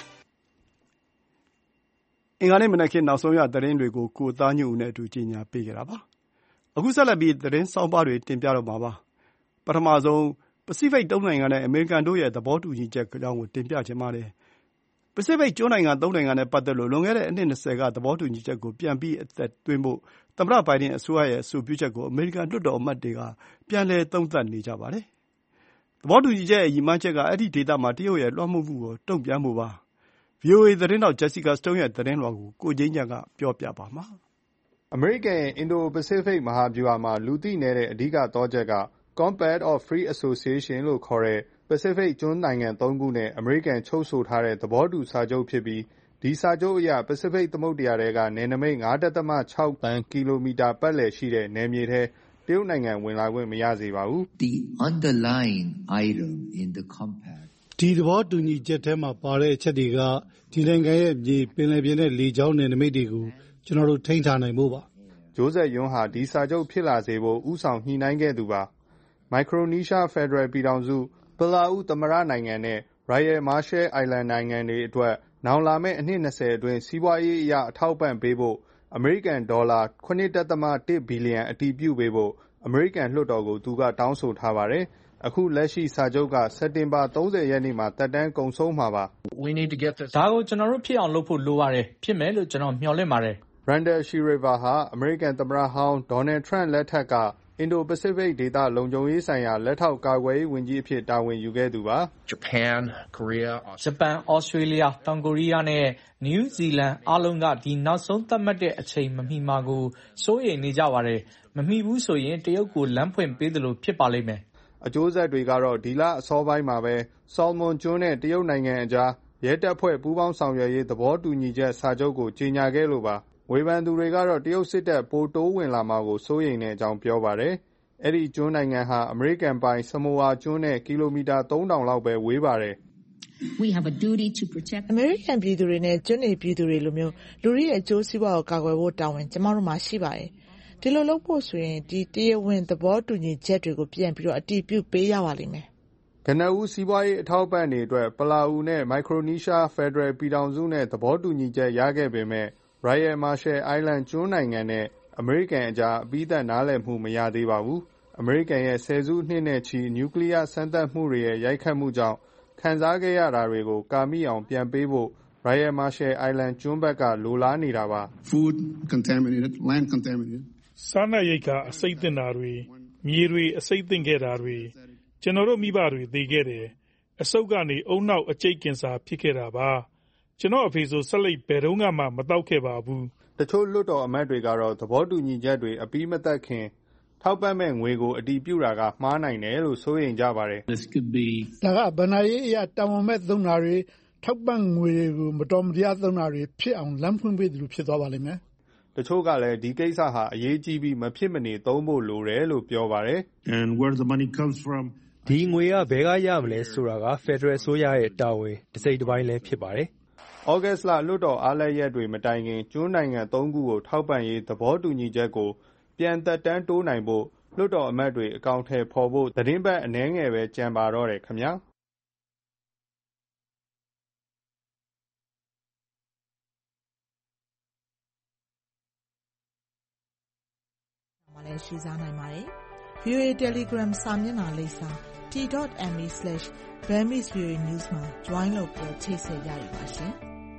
အင်္ဂါနေ့မနက်ခင်းနောက်ဆုံးရသတင်းတွေကိုကိုသားညွန့်ဦးနဲ့အတူကြီးညာပေးခဲ့တာပါ။အခုဆက်လက်ပြီးသတင်းဆောင်းပါးတွေတင်ပြတော့မှာပါ။ပထမဆုံးပစိဖိတ်သုံးနိုင်ငံနဲ့အမေရိကန်တို့ရဲ့သဘောတူညီချက်အကြောင်းကိုတင်ပြချင်ပါတယ်။ပစိဖိတ်ကျွန်းနိုင်ငံသုံးနိုင်ငံနဲ့ပတ်သက်လို့လွန်ခဲ့တဲ့အနှစ်၂၀ကသဘောတူညီချက်ကိုပြန်ပြီးအသက်သွင်းဖို့သမ္မတဘိုင်ဒန်အစိုးရရဲ့အဆိုပြုချက်ကိုအမေရိကန်လွှတ်တော်အမတ်တွေကပြန်လည်သုံးသပ်နေကြပါတယ်။သဘောတူညီချက်ရဲ့ရည်မှန်းချက်ကအဲဒီဒေသမှာတရုတ်ရဲ့လွှမ်းမိုးမှုကိုတုံ့ပြန်ဖို့ပါ။ ဗွီအိုအေသတင်းထောက် Jessica Stone ရဲ့သတင်းလွှာကိုကိုငြိမ်းချမ်းကပြောပြပါမယ်။အမေရိကန်ရဲ့အင်ဒို-ပစိဖိတ်မဟာဗျူဟာမှာလူသိနည်းတဲ့အဓိကသောချက်က Compact of Free Association လို့ခေါ်တဲ့ပစိဖိတ်ကျွန်းနိုင်ငံသုံးခုနဲ့အမေရိကန်ချုပ်ဆိုထားတဲ့သဘောတူစာချုပ်ဖြစ်ပြီးဒီစာချုပ်အရပစိဖိတ်သမုဒ္ဒရာထဲကနယ်နိမိတ် ၅.၆ သန်းကီလိုမီတာပတ်လည်ရှိတဲ့နယ်မြေထဲတရုတ်နိုင်ငံဝင်လာခွင့်မရစေပါဘူး။ The underlying item in the compact ဒီသဘောတူညီချက်ထဲမှာပါတဲ့အချက်တွေကဒီနိုင်ငံရဲ့မြေပင်လယ်ပြင်နဲ့လေကြောင်းနယ်နိမိတ်တွေကိုကျွန်တော်တို့ထိန်းထားနိုင်ဖို့ပါ။ဂျိုးဆက်ယွန်းဟာဒီစာချုပ်ဖြစ်လာစေဖို့ဦးဆောင်ညှိနှိုင်းခဲ့သူပါ။ မိုက်ခရိုနီးရှားဖက်ဒရယ်ပြည်ထောင်စုပလာဥသမ္မတနိုင်ငံနဲ့ Royal Marshall Island နိုင်ငံတွေအတွက်နောင်လာမယ့်အနှစ်၂၀အတွင်းစီးပွားရေးအရအထောက်အပံ့ပေးဖို့အမေရိကန်ဒေါ်လာ ၇.၁ ဘီလီယံအတည်ပြုပေးဖို့အမေရိကန်လွှတ်တော်ကိုသူကတောင်းဆိုထားပါတယ်။အခုလက်ရှိစာချုပ်ကစက်တင်ဘာ၃၀ရက်နေ့မှာသက်တမ်းကုန်ဆုံးမှာပါ။ဒါကိုကျွန်တော်တို့ဖြစ်အောင်လုပ်ဖို့လိုပါတယ်။ဖြစ်မယ်လို့ကျွန်တော်မျှော်လင့်ပါတယ်။ Randall Schroeder ဟာအမေရိကန်သမ္မတဟောင်းဒေါ်နယ်ထရန့်လက်ထက်ကအင်ဒို-ပစိဖိတ်ဒေသလုံခြုံရေးဆိုင်ရာလက်ထောက်ကာကွယ်ရေးဝန်ကြီးအဖြစ်တာဝန်ယူခဲ့သူပါ။ Japan, Korea, Japan, Australia, တောင်ကိုရီးယားနဲ့နယူးဇီလန်အားလုံးကဒီနောက်ဆုံးသတ်မှတ်တဲ့အချိန်မမီမှာကိုစိုးရိမ်နေကြပါတယ်။မမီဘူးဆိုရင်တရုတ်ကိုလမ်းဖွင့်ပေးသလိုဖြစ်ပါလိမ့်မယ်။အကျိုးဆက်တွေကတော့ဒီလအစောပိုင်းမှာပဲဆော်လမွန်ကျွန်းနဲ့တရုတ်နိုင်ငံအကြားရဲတပ်ဖွဲ့ပူးပေါင်းဆောင်ရွက်ရေးသဘောတူညီချက်စာချုပ်ကိုကြေညာခဲ့လို့ပါ။ဝေဖန်သူတွေကတော့တရုတ်စစ်တပ်ပိုတိုးဝင်လာမှာကိုစိုးရိမ်တဲ့အကြောင်းပြောပါတယ်။အဲဒီကျွန်းနိုင်ငံဟာအမေရိကန်ပိုင်ဆမိုအာကျွန်းနဲ့ကီလိုမီတာသုံးထောင်လောက်ပဲဝေးပါတယ်။ We have a duty to protect အမေရိကန်ပြည်သူတွေနဲ့ကျွန်းနေပြည်သူတွေလိုမျိုးလူတွေရဲ့အကျိုးစီးပွားကိုကာကွယ်ဖို့တာဝန်ကျမတို့မှာရှိပါတယ်။ဒီလိုလုပ်ဖို့ဆိုရင်ဒီတရားဝင်သဘောတူညီချက်တွေကိုပြန်ပြီးတော့အတည်ပြုပေးရပါလိမ့်မယ်။ကနဦးစီးပွားရေးအထောက်အပံ့တွေအတွက်ပလာအူနဲ့မိုက်ခရိုနီးရှားဖက်ဒရယ်ပြည်ထောင်စုနဲ့သဘောတူညီချက်ရခဲ့ပေမဲ့ Royal Marshall Island ကျွန်းနိုင်ငံနဲ့အမေရိကန်အကြားအပြီးသတ်နားလည်မှုမရသေးပါဘူး။အမေရိကန်ရဲ့ဆယ်စုနှစ်နဲ့ချီနျူကလ িয়ার စမ်းသပ်မှုတွေရဲ့ရိုက်ခတ်မှုကြောင့်ခံစားခဲ့ရတာတွေကိုကာမိအောင်ပြန်ပေးဖို့ Royal Marshall Island ကျွန်းဘက်ကလိုလားနေတာပါ။ Food contaminated, land contaminated. စားနပ်ရိက္ခာအဆိပ်သင့်တာတွေမြေတွေအဆိပ်သင့်ခဲ့တာတွေကျွန်တော်တို့မိဘတွေသိခဲ့တယ်အဆုတ်ကနေအုံနောက်အကျိတ်ကင်ဆာဖြစ်ခဲ့တာပါကျွန်တော်အဖေဆိုဆက်လက်ဘယ်တော့မှမတောက်ခဲ့ပါဘူးတချို့လွှတ်တော်အမတ်တွေကတော့သဘောတူညီချက်တွေအပြီးမသက်ခင်ထောက်ပံ့မဲ့ငွေကိုအတည်ပြုတာကမှားနိုင်တယ်လို့စိုးရိမ်ကြပါတယ် This could be ဒါကဗနာရေးအရာတာဝန်မဲ့သုံးတာတွေထောက်ပံ့ငွေတွေကိုမတော်မတရားသုံးတာတွေဖြစ်အောင်လမ်းဖွင့်ပေးသူဖြစ်သွားပါလိမ့်မယ်တချို့ကလည်းဒီကိစ္စဟာအရေးကြီးပြီးမဖြစ်မနေသုံးဖို့လိုတယ်လို့ပြောပါတယ် And where the money comes from ဒီငွေကဘယ်ကရမလဲဆိုတာက Federal ဆိုရရဲ့တာဝန်တစ်စိတ်တစ်ပိုင်းလည်းဖြစ်ပါတယ်ဩဂတ်စ်လလွှတ်တော်အားလပ်ရက်တွေမတိုင်ခင်ကျွန်းနိုင်ငံသုံးခုကိုထောက်ပံ့ရေးသဘောတူညီချက်ကိုပြန်သက်တမ်းတိုးနိုင်ဖို့လွှတ်တော်အမတ်တွေအကောင့်ထဲပေါ်ဖို့သတင်းပတ်အနည်းငယ်ပဲကြံပါတော့တယ်ခင်ဗျာမလည်းရှိစားနိုင်ပါတယ် ဗီအိုအေ Telegram စာမျက်နှာလိပ်စာ t dot m e slash burmese voa news မှာ join လုပ်ပြီးချိတ်ဆက်ရရပါရှင်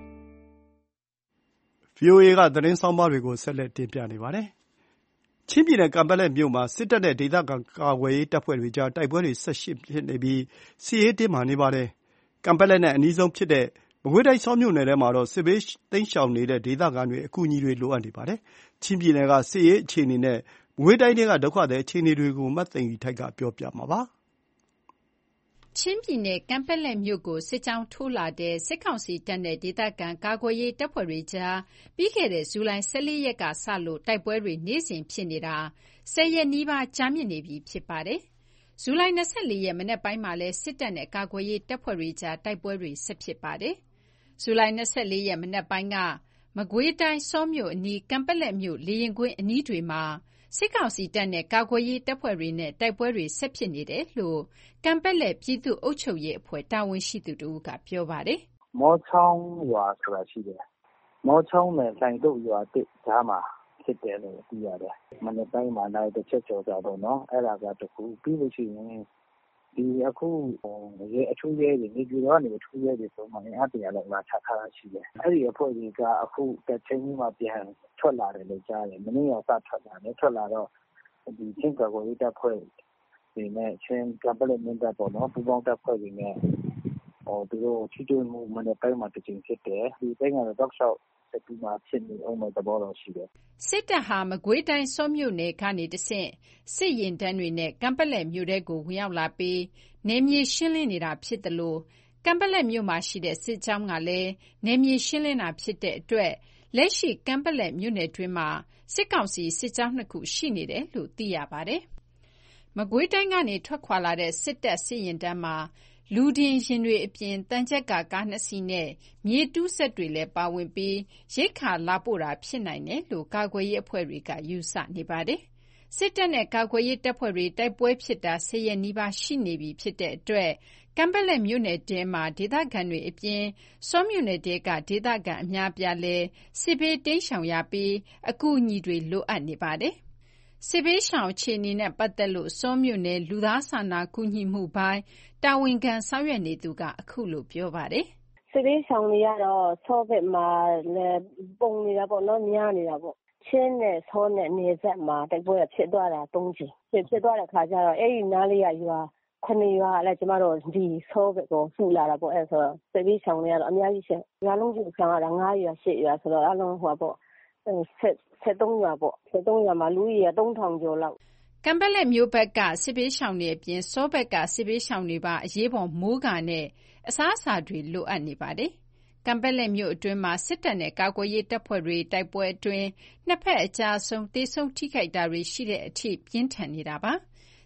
ဗီအိုအေ ကသတင်းဆောင်မတွေကိုဆက်လက်တင်ပြနေပါတယ်။ချင်းပြည်နယ်ကံပက်လက်မြို့မှာစစ်တပ်နဲ့ဒေသခံကာကွယ်ရေးတပ်ဖွဲ့တွေကြားတိုက်ပွဲတွေဆက်ရှိဖြစ်နေပြီးစစ်ရေးတင်းမာနေပါတယ်။ကံပက်လက်နဲ့အနီးဆုံးဖြစ်တဲ့မကွေးတိုင်းဆောမြို့နယ်ထဲမှာတော့စစ်ဘေးသိမ်းရှောင်နေတဲ့ဒေသခံတွေအကူအညီတွေလိုအပ်နေပါတယ်။ချင်းပြည်နယ်ကစစ်ရေးအခြေအနေနဲ့မကွေးတိုင်းတွေကဒုက္ခသည်အခြေအနေတွေကိုမသိင်္ဂီထိုက်ကပြောပြမှာပါ။ချင်းပြည်နယ်ကံပက်လက်မြို့ကိုစစ်ကြောင်းထိုးလာတဲ့စစ်ကောင်စီတပ်နဲ့ဒေသခံကာကွယ်ရေးတပ်ဖွဲ့တွေကြားပြီးခဲ့တဲ့ဇူလိုင်၁၄ရက်ကစလို့တိုက်ပွဲတွေနေ့စဉ်ဖြစ်နေတာ၁၀ရက်နီးပါးကြာမြင့်နေပြီဖြစ်ပါတယ်။ဇူလိုင်၂၄ရက်မနက်ပိုင်းမှာလည်းစစ်တပ်နဲ့ကာကွယ်ရေးတပ်ဖွဲ့တွေကြားတိုက်ပွဲတွေဆက်ဖြစ်ပါတယ်။ဇူလိုင်၂၄ရက်မနက်ပိုင်းကမကွေးတိုင်းဆောမြို့အနီးကံပက်လက်မြို့လေရင်ကွင်းအနီးတွေမှာစစ်ကောင်စီတပ်နဲ့ကာကွယ်ရေးတပ်ဖွဲ့တွေနဲ့တိုက်ပွဲတွေဆက်ဖြစ်နေတယ်လို့ကံပက်လက်ပြည်သူ့အုပ်ချုပ်ရေးအဖွဲ့တာဝန်ရှိသူတို့ကပြောပါတယ်။မောချောင်းရွာဆိုတာရှိတယ်။မောချောင်းနဲ့လိုင်တုတ်ရွာတစ်ကြားမှာဖြစ်တယ်လို့သိရတယ်။မနေ့တိုင်းမှာလည်းတစ်ချက်ကျော်ကြတော့နော်။အဲ့ဒါကတခုပြီးလို့ရှိရင်ဒီအခုရေအထူးရဲတွေနေပြည်တော်ကနေအထူးရဲတွေဆိုမှလည်းအတရားလောက်လာချထားတာရှိတယ်။အဲ့ဒီအဖွဲ့တွေကအခုတစ်ချိန်ကြီးမှပြန်ထွက်လာတယ်လို့ကြားတယ်။မနေ့ကစထွက်လာတယ်ထွက်လာတော့ဒီချင်းကာကွယ်ရေးတပ်ဖွဲ့ဒီနဲ့ချင်းကံပက်လက်မင်းတပ်ပေါ့နော်ပူပေါင်းတပ်ဖွဲ့တွေနဲ့ဟိုသူတို့ချီတွင်းမှုမနေ့တိုင်းမှာတစ်ချိန်ဖြစ်တယ်။ဒီတိုင်းကတော့တောက်လျှောက်စပီမှာဖြစ်နေအောင်တဲ့သဘောတော်ရှိတယ်စစ်တပ်ဟာမကွေးတိုင်းစောမြို့နယ်ကနေတဆင့်စစ်ရင်တန်းတွေနဲ့ကံပက်လက်မြို့ထဲကိုဝင်ရောက်လာပြီးနယ်မြေရှင်းလင်းနေတာဖြစ်တယ်လို့ကံပက်လက်မြို့မှာရှိတဲ့စစ်ကြောင်းကလည်းနယ်မြေရှင်းလင်းတာဖြစ်တဲ့အတွက်လက်ရှိကံပက်လက်မြို့နယ်တွင်းမှာစစ်ကောင်စီစစ်ကြောင်းနှစ်ခုရှိနေတယ်လို့သိရပါတယ်။မကွေးတိုင်းကနေထွက်ခွာလာတဲ့စစ်တပ်စစ်ရင်တန်းမှာလူတင်ရင်တွေအပြင်တန်ကြပ်ကာကားနှစ်စီးနဲ့မြေတူးဆက်တွေလည်းပါဝင်ပြီးရိတ်ခါလာပို့တာဖြစ်နိုင်တယ်လို့ကာကွယ်ရေးအဖွဲ့တွေကယူဆနေပါတယ်။စစ်တပ်နဲ့ကာကွယ်ရေးတပ်ဖွဲ့တွေတိုက်ပွဲဖြစ်တာ၁၀ရက်နီးပါးရှိနေပြီဖြစ်တဲ့အတွက်ကံပက်လက်မြို့နယ်တဲမှာဒေသခံတွေအပြင်စောမြို့နယ်တဲကဒေသခံအများပြားလဲစစ်ဘေးတိမ်းရှောင်ရပြီးအကူအညီတွေလိုအပ်နေပါတယ်။စစ်ဘေးရှောင်အခြေအနေနဲ့ပတ်သက်လို့စောမြို့နယ်လူသားစာနာကူညီမှုပိုင်းတာဝန်ခံဆောင်ရွက်နေသူကအခုလိုပြောပါတယ်။စစ်ဘေးရှောင်တွေကတော့ဆောဘက်မှာလည်းပုံနေတာပေါ့နော်များနေတာပေါ့။ချင်းနဲ့ဆောနဲ့နေဆက်မှာတိုက်ပွဲဖြစ်သွားတာ၃ချိန်။ဖြစ်ဖြစ်သွားတဲ့ခါကျတော့အဲ့ဒီနားလေးကရွာခုနှစ်ရွာလည်းကျမတို့ဒီဆောဘက်ကိုဆူလာတာပေါ့အဲ့ဆိုတော့စစ်ဘေးရှောင်တွေကတော့အများကြီးရှင်။ရွာလုံးကြီးဆောင်ရတာ၅ရွာ၈ရွာဆိုတော့အလုံးဟိုပေါ့ဆက်ဆက်သုံးရွာပေါ့ဆက်သုံးရွာမှာလူကြီးက၃ထောင်ကျော်လောက်ကံပက်လက်မျိုးဘက်ကစစ်ဘေးရှောင်တွေအပြင်စောဘက်ကစစ်ဘေးရှောင်တွေပါအရေးပေါ်မိုးကာနဲ့အစားအစာတွေလိုအပ်နေပါတယ်။ကံပက်လက်မျိုးအတွင်းမှာစစ်တပ်နဲ့ကာကွယ်ရေးတပ်ဖွဲ့တွေတိုက်ပွဲအတွင်းနှစ်ဖက်အကြဆုံးတေဆုံးထိခိုက်တာတွေရှိတဲ့အထိပြင်းထန်နေတာပါ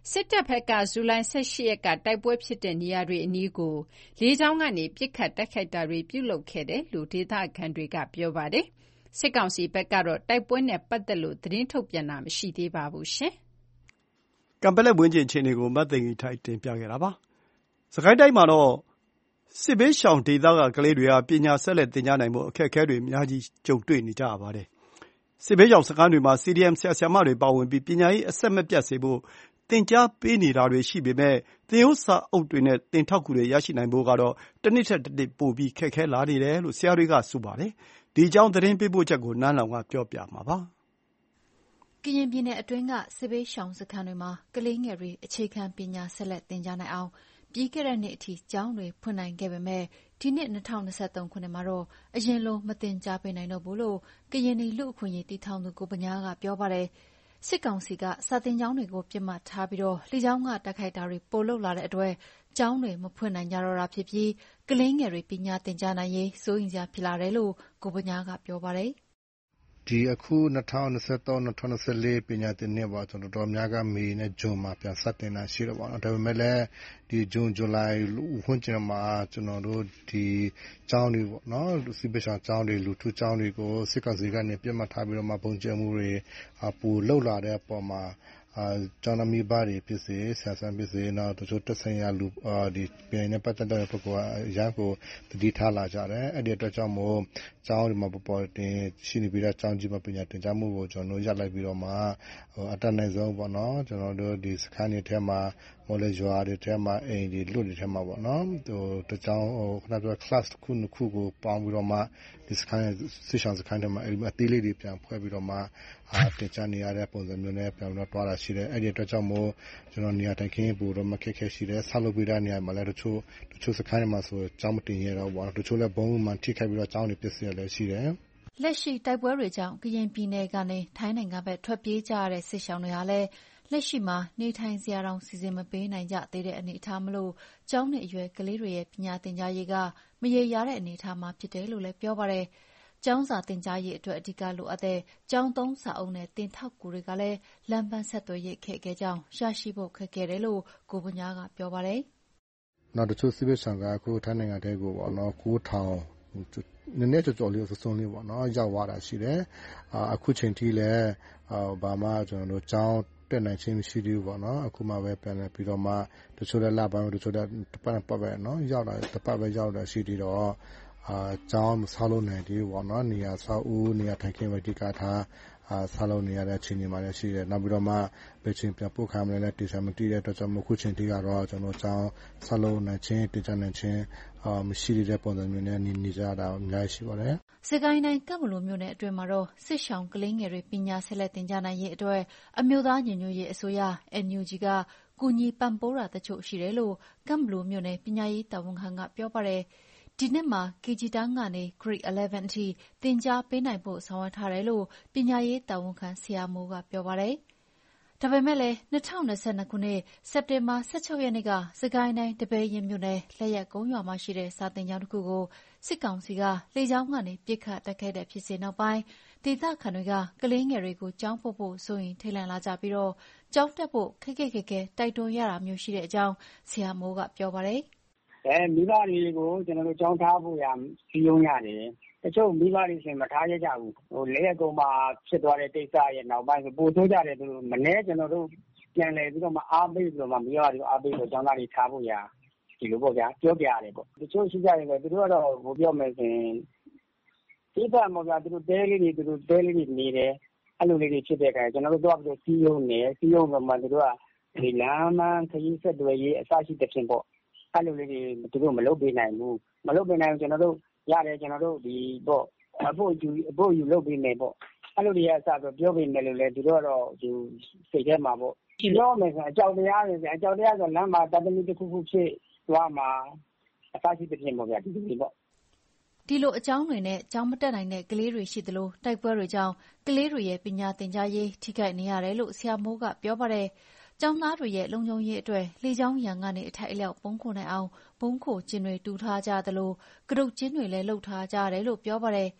စစ်တပ်ဘက်ကဇူလိုင်၁၈ရက်ကတိုက်ပွဲဖြစ်တဲ့နေရာတွေအနီးကိုလေကြောင်းကနေပစ်ခတ်တိုက်ခိုက်တာတွေပြုလုပ်ခဲ့တယ်လို့ဒေသခံတွေကပြောပါတယ်။စစ်ကောင်စီဘက်ကတော့တိုက်ပွဲနဲ့ပတ်သက်လို့သတင်းထုတ်ပြန်တာမရှိသေးပါဘူးရှင်။ကံပက်လက်ဝင်းကျင်အခြေအနေကိုမသိင်္ဂီထိုက်တင်ပြခဲ့တာပါ။စကိုင်းတိုင်းမှာတော့စစ်ဘေးရှောင်ဒေသကကလေးတွေဟာပညာဆက်လက်သင်ကြားနိုင်ဖို့အခက်အခဲတွေအများကြီးကြုံတွေ့နေကြရပါတယ်။စစ်ဘေးရှောင်စခန်းတွေမှာ စီ ဒီ အမ် ဆရာဆရာမတွေပါဝင်ပြီးပညာရေးအဆက်မပြတ်စေဖို့သင်ကြားပေးနေတာတွေရှိပေမယ့်သင်ရိုးစာအုပ်တွေနဲ့သင်ထောက်ကူတွေရရှိနိုင်ဖို့ကတော့တနှစ်ထက်တနှစ်ပိုပြီးခက်ခဲလာနေတယ်လို့ဆရာတွေကဆိုပါတယ်။ဒီအကြောင်းသတင်းပေးပို့ချက်ကိုနန်းလောင်ကပြောပြမှာပါ။ကရင်ပြည်နယ်အတွင်းကစစ်ဘေးရှောင်စခန်းတွေမှာကလေးငယ်တွေအခြေခံပညာဆက်လက်သင်ကြားနိုင်အောင်ပြီးခဲ့တဲ့နှစ်အထိကျောင်းတွေဖွင့်နိုင်ခဲ့ပေမယ့်ဒီနှစ်၂၀၂၃ခုနှစ်မှာတော့အရင်လိုမသင်ကြားပေးနိုင်တော့ဘူးလို့ကရင်နီလူ့အခွင့်အရေးတည်ထောင်သူကိုဗညားကပြောပါတယ်။စစ်ကောင်စီကစာသင်ကျောင်းတွေကိုပြစ်မှတ်ထားပြီးလေကြောင်းကတိုက်ခိုက်တာတွေပိုလုပ်လာတဲ့အတွက်ကျောင်းတွေမဖွင့်နိုင်ကြတော့တာဖြစ်ပြီးကလေးငယ်တွေပညာသင်ကြားနိုင်ရေးစိုးရိမ်စရာဖြစ်လာတယ်လို့ကိုဗညားကပြောပါတယ်။ဒီအခု၂၀၂၃-၂၀၂၄ပညာသင်နှစ်ပေါ့ကျွန်တော်တို့များကမေနဲ့ဂျွန်မှာပြန်စတင်တာရှိတော့ပေါ့နော်ဒါပေမဲ့လည်းဒီဂျွန်ဇူလိုင်ဝန်းကျင်မှာကျွန်တော်တို့ဒီကျောင်းတွေပေါ့နော်စီပရှာကျောင်းတွေလူထုကျောင်းတွေကိုစစ်ကောင်စီကနေပြတ်မှတ်ထားပြီးတော့မှပုံကျမှုတွေပူလှုပ်လာတဲ့အပေါ်မှာအာကျောင်းသမီးပါတွေဖြစ်စေဆရာဆရာဖြစ်စေနောက်တို့တက်ဆိုင်ရာလူဒီပြည်နယ်ပတ်သက်တဲ့ပုဂ္ဂိုလ်အရာကိုတတိထားလာကြတယ်အဲ့ဒီအတွက်ကြောင့်မို့ကျောင်းဒီမှာပေါ်ပေါ်တင်ရှိနေပြီးတော့ကျောင်းကြီးမှာပညာသင်ကြားမှုကိုကျွန်တော်တို့ရလိုက်ပြီးတော့မှဟိုအတက်နိုင်ဆုံးပေါ့နော်ကျွန်တော်တို့ဒီစခန်းတွေထဲမှာမော်လေရွာတွေထဲမှာအိမ်တွေလွတ်တွေထဲမှာပေါ့နော်ဟိုတကျောင်းဟိုခဏတော့ class တစ်ခုနှစ်ခုကိုပေါင်းပြီးတော့မှဒီစခန်းစစ်ဆောင်စခန်းထဲမှာအဲ့ဒီအသေးလေးတွေပြန်ဖွဲ့ပြီးတော့မှအာတင်ချနေရတဲ့ပုံစံမျိုးနဲ့ပြန်တော့တွားတာရှိတယ်အဲ့ဒီအတွက်ကြောင့်မို့ကျွန်တော်နေရာတိုင်ခင်းပို့တော့မခက်ခဲရှိတယ်ဆက်လုပ်ပြီးတဲ့နေရာမှာလည်းတချို့တချို့စခန်းတွေမှာဆိုကျောင်းမတင်ရတော့ဘူးတချို့လည်းဘုံမှန်ထိခိုက်ပြီးတော့ကျောင်းတွေပြည့်စည်ရလည်းရှိတယ်လက်ရှိတိုက်ပွဲတွေကြောင့်ကရင်ပြည်နယ်ကနေထိုင်းနိုင်ငံဘက်ထွက်ပြေးကြရတဲ့စစ်ရှောင်တွေဟာလည်းလက်ရှိမှာနေထိုင်စရာတောင်စီစဉ်မပေးနိုင်ကြသေးတဲ့အနေအထားမလို့ကျောင်းနေအရွယ်ကလေးတွေရဲ့ပညာသင်ကြားရေးကမရေရာတဲ့အနေအထားမှာဖြစ်တယ်လို့လည်းပြောပါတယ်။ကျောင်းစာသင်ကြားရေးအတွက်အဓိကလိုအပ်တဲ့ကျောင်းသုံးစာအုပ်နဲ့သင်ထောက်ကူတွေကလည်းလမ်းပန်းဆက်သွယ်ရေးခက်ခဲကြောင်းရရှိဖို့ခက်ခဲတယ်လို့ကိုဗညားကပြောပါတယ်။နောက်တချို့စစ်ဘေးရှောင်ကအခုထိုင်းနိုင်ငံထဲကိုပေါ့နော်ကိုးထောင်နည်းနည်းကြော်ကြော်လေးစုံလေးပေါ့နော်ရောက်သွားတာရှိတယ်။အခုချိန်ထိလည်းဘာမှကျွန်တော်တို့ကျောင်းတက်နိုင်ခြင်းမရှိသေးဘူးပေါ့နော်အခုမှပဲပြန်လာပြီးတော့မှတချို့လည်းလာပိုင်းတချို့လည်းတပတ်ပတ်ပဲနော်ရောက်လာတပတ်ပဲရောက်လာရှိသေးတော့အာကျောင်းမဆောက်လို့နိုင်သေးဘူးပေါ့နော်နေရာဆောက်ဦးနေရာထိုင်ခင်းဝတိကထားအာဆောက်လို့နေရတဲ့အခြေအနေမှာလည်းရှိတယ်နောက်ပြီးတော့မှဘယ်ချိန်ပြန်ပို့ခံမလဲလည်းတေချာမတည်တဲ့အတွက်ကြောင့်အခုချိန်ထိကတော့ကျွန်တော်ကျောင်းဆောက်လို့နိုင်ခြင်းတေချာနိုင်ခြင်းအာမရှိတဲ့ပုံစံမျိုးနဲ့နေနေကြတာအများကြီးရှိပါတယ်စကိုင်းတိုင်းကပ်မလို့မြို့နယ်အတွင်းမှာတော့စစ်ရှောင်ကလေးငယ်တွေပညာဆက်လက်သင်ကြားနိုင်ရေးအတွက်အမျိုးသားညီညွတ်ရေးအစိုးရ အန် ယူ ဂျီ ကကူညီပံ့ပိုးတာတချို့ရှိတယ်လို့ကပ်မလို့မြို့နယ်ပညာရေးတာဝန်ခံကပြောပါတယ်ဒီနှစ်မှာ ကေ ဂျီ တန်းကနေ Grade အဆင့် အထိသင်ကြားပေးနိုင်ဖို့ဆောင်ရွက်ထားတယ်လို့ပညာရေးတာဝန်ခံဆရာမိုးကပြောပါတယ်။ဒါပေမဲ့လည်း၂၀၂၂ခုနှစ်စက်တင်ဘာ၁၆ရက်နေ့ကစကိုင်းတိုင်းတပည့်ရင်မြို့နယ်လက်ရက်ကုန်းရွာမှာရှိတဲ့စာသင်ကျောင်းတစ်ခုကိုစစ်ကောင်စီကလေကြောင်းကနေပစ်ခတ်တိုက်ခိုက်တဲ့ဖြစ်စဉ်နောက်ပိုင်းဒေသခံတွေကကလေးငယ်တွေကိုကျောင်းပို့ဖို့ဆိုရင်ထိတ်လန့်လာကြပြီးတော့ကျောင်းတက်ဖို့ခက်ခက်ခဲခဲတိုက်တွန်းရတာမျိုးရှိတဲ့အကြောင်းဆရာမိုးကပြောပါတယ်။အဲမိဘတွေကိုကျွန်တော်တို့ကျောင်းထားဖို့ရစီယုံရတယ်တချို့မိဘတွေရှင်မထားရကြဘူးဟိုလက်ရကုန်းမှာဖြစ်သွားတဲ့တိတ်စာရဲ့နောက်ပိုင်းပို့ထိုးကြတယ်သူမနေ့ကျွန်တော်တို့ပြန်လဲပြီးတော့မှအားပေးပြီးတော့မှမိဘတွေအားပေးပြီးကျောင်းသားတွေထားဖို့ရဒီလိုပေါ့ဗျာပြောပြရတယ်ပေါ့တချို့ရှိကြတယ်သူတို့ကတော့ဟိုပြောမယ်ဆိုရင်ဒီဘက်မှာဗျာသူတို့တဲလေးတွေသူတို့တဲလေးတွေနေတယ်အဲ့လိုလေးတွေဖြစ်တဲ့အခါကျွန်တော်တို့တော့ပြီးတော့စီယုံနေစီယုံကမှသူတို့ကဒီလမ်းမခရီးဆက်တွေရေးအစရှိတဲ့ဖြစ်ပေါ့အဲ့လိုလေးတွေသူတို့မလုပ်ပေးနိုင်ဘူးမလုပ်ပေးနိုင်ကျွန်တော်တို့ရတယ်ကျွန်တော်တို့ဒီပေါ့အဖို့ယူအဖို့ယူလုပ်ပေးမယ်ပေါ့အဲ့လိုတွေကအစတော့ပြောပေးမယ်လို့လေသူတို့ကတော့ဒီစိတ်ထဲမှာပေါ့ပြောမယ်ဆိုအကြောက်တရားတွေအကြောက်တရားဆိုလမ်းမှာတသမီတစ်ခုခုဖြစ်သွားမှာအစရှိတဲ့ဖြစ်ပေါ့ဗျာဒီလိုပေါ့ဒီလိုအကြောင်းတွေနဲ့ကျောင်းမတက်နိုင်တဲ့ကလေးတွေရှိသလိုတိုက်ပွဲတွေကြောင့်ကလေးတွေရဲ့ပညာသင်ကြားရေးထိခိုက်နေရတယ်လို့ဆရာမိုးကပြောပါတယ်။ကျောင်းသားတွေရဲ့လုံခြုံရေးအတွက်လေကြောင်းရန်ကနေအထိုက်အလျောက်ပုံခိုနိုင်အောင်ဘုံခိုကျင်းတွေတူထားကြသလိုကရုတ်ကျင်းတွေလည်းလှုပ်ထားကြရတယ်လို့ပြောပါတယ်။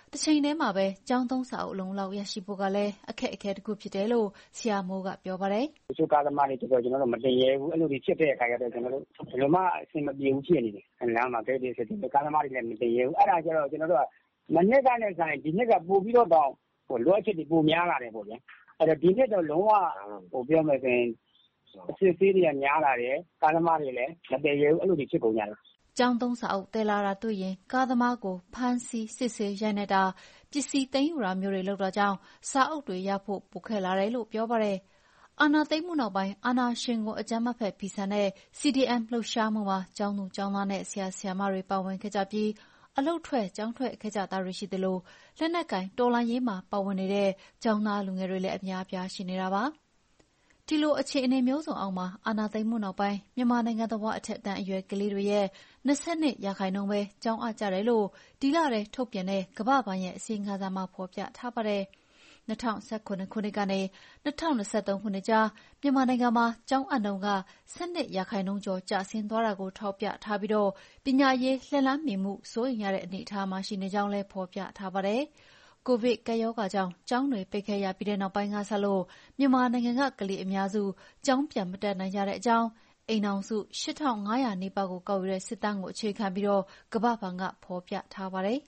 တစ်ချိန်တည်းမှာပဲကျောင်းသုံးစာအုပ်အလုံလောက်ရရှိဖို့ကလည်းအခက်အခဲတစ်ခုဖြစ်တယ်လို့ဆရာမိုးကပြောပါတယ်တချို့ကားသမားတွေတော်တော်ကျွန်တော်တို့မတင်ရဲဘူးအဲ့လိုတွေဖြစ်တဲ့အခါကျတော့ကျွန်တော်တို့ဘယ်လိုမှအဆင်မပြေဘူးဖြစ်နေတယ်လမ်းမှာကြိတ်တွေဖြစ်တယ်ကားသမားတွေလည်းမတင်ရဲဘူးအဲ့ဒါကျတော့ကျွန်တော်တို့ကမနေ့ကနဲ့ဆိုင်ဒီနေ့ကပို့ပြီးတော့တော့ဟိုလိုအပ်ချက်တွေပိုများလာတယ်ပေါ့ဗျာအဲ့တော့ဒီနေ့တော့လုံးဝဟိုပြောမယ်ဆိုရင်အစစ်သေးတွေကများလာတယ်ကားသမားတွေလည်းမတင်ရဲဘူးအဲ့လိုတွေဖြစ်ကုန်ကြတယ်ကျောင်းသုံးစာအုပ်တဲလာတာတွေ့ရင်ကားသမားကိုဖမ်းဆီးစစ်ဆေးရိုက်နှက်တာပစ္စည်းသိမ်းယူတာမျိုးတွေလုပ်တာကြောင့်စာအုပ်တွေရဖို့ပိုခက်လာတယ်လို့ပြောပါတယ်။အာဏာသိမ်းမှုနောက်ပိုင်းအာဏာရှင်ကိုအကြမ်းမဖက်ဖီဆန်တဲ့ C D M လှုပ်ရှားမှုမှာကျောင်းသူကျောင်းသားနဲ့ဆရာဆရာမတွေပါဝင်ခဲ့ကြပြီးအလုပ်ထွက်ကျောင်းထွက်ခဲ့ကြတာတွေရှိသလိုလက်နက်ကင်တော်လှန်ရေးမှာပါဝင်နေတဲ့ကျောင်းသားလူငယ်တွေလည်းအများအပြားရှိနေတာပါ။ဒီလိုအခြေအနေမျိုးစုံအောက်မှာအာဏာသိမ်းမှုနောက်ပိုင်းမြန်မာနိုင်ငံသဘောအထက်တန်းအရွယ်ကလေးတွေရဲ့၂၂ရာခိုင်နှုန်းပဲကျောင်းအပ်ကြတယ်လို့ဒီလထဲထုတ်ပြန်တဲ့ကမ္ဘာ့ဘဏ်ရဲ့အစီရင်ခံစာမှာဖော်ပြထားပါတယ်။၂၀၁၇ခုနှစ်ကနေ၂၀၂၃ခုနှစ်ကြားမြန်မာနိုင်ငံမှာကျောင်းအပ်နှုန်းက၁၂ရာခိုင်နှုန်းကျော်ကျဆင်းသွားတာကိုထောက်ပြထားပြီးတော့ပညာရေးလက်လန်းမီမှုစိုးရိမ်ရတဲ့အနေအထားမှာရှိနေကြောင်းလည်းဖော်ပြထားပါတယ်။ကိုဗစ်ကပ်ရောဂါကြောင့်ကျောင်းတွေပိတ်ခဲ့ရပြီးတဲ့နောက်ပိုင်းကစလို့မြန်မာနိုင်ငံကကလေးအများစုကျောင်းပြန်မတက်နိုင်ကြတဲ့အကြောင်းအိမ်ထောင်စု၈ထောင်၅ရာနီးပါးကိုကောက်ယူတဲ့စစ်တမ်းကိုအခြေခံပြီးတော့ကမ္ဘာ့ဘဏ်ကဖော်ပြထားပါတယ်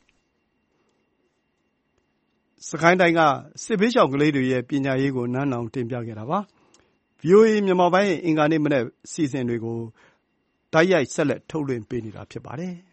။စကိုင်းတိုင်းကစစ်ဘေးရှောင်ကလေးတွေရဲ့ပညာရေးကိုနန်းလောင်တင်ပြခဲ့တာပါ။ V O A မြန်မာပိုင်းရဲ့အင်္ဂါနေ့မနက်စီစဉ်တွေကိုတိုက်ရိုက်ဆက်လက်ထုတ်လွှင့်ပေးနေတာဖြစ်ပါတယ်။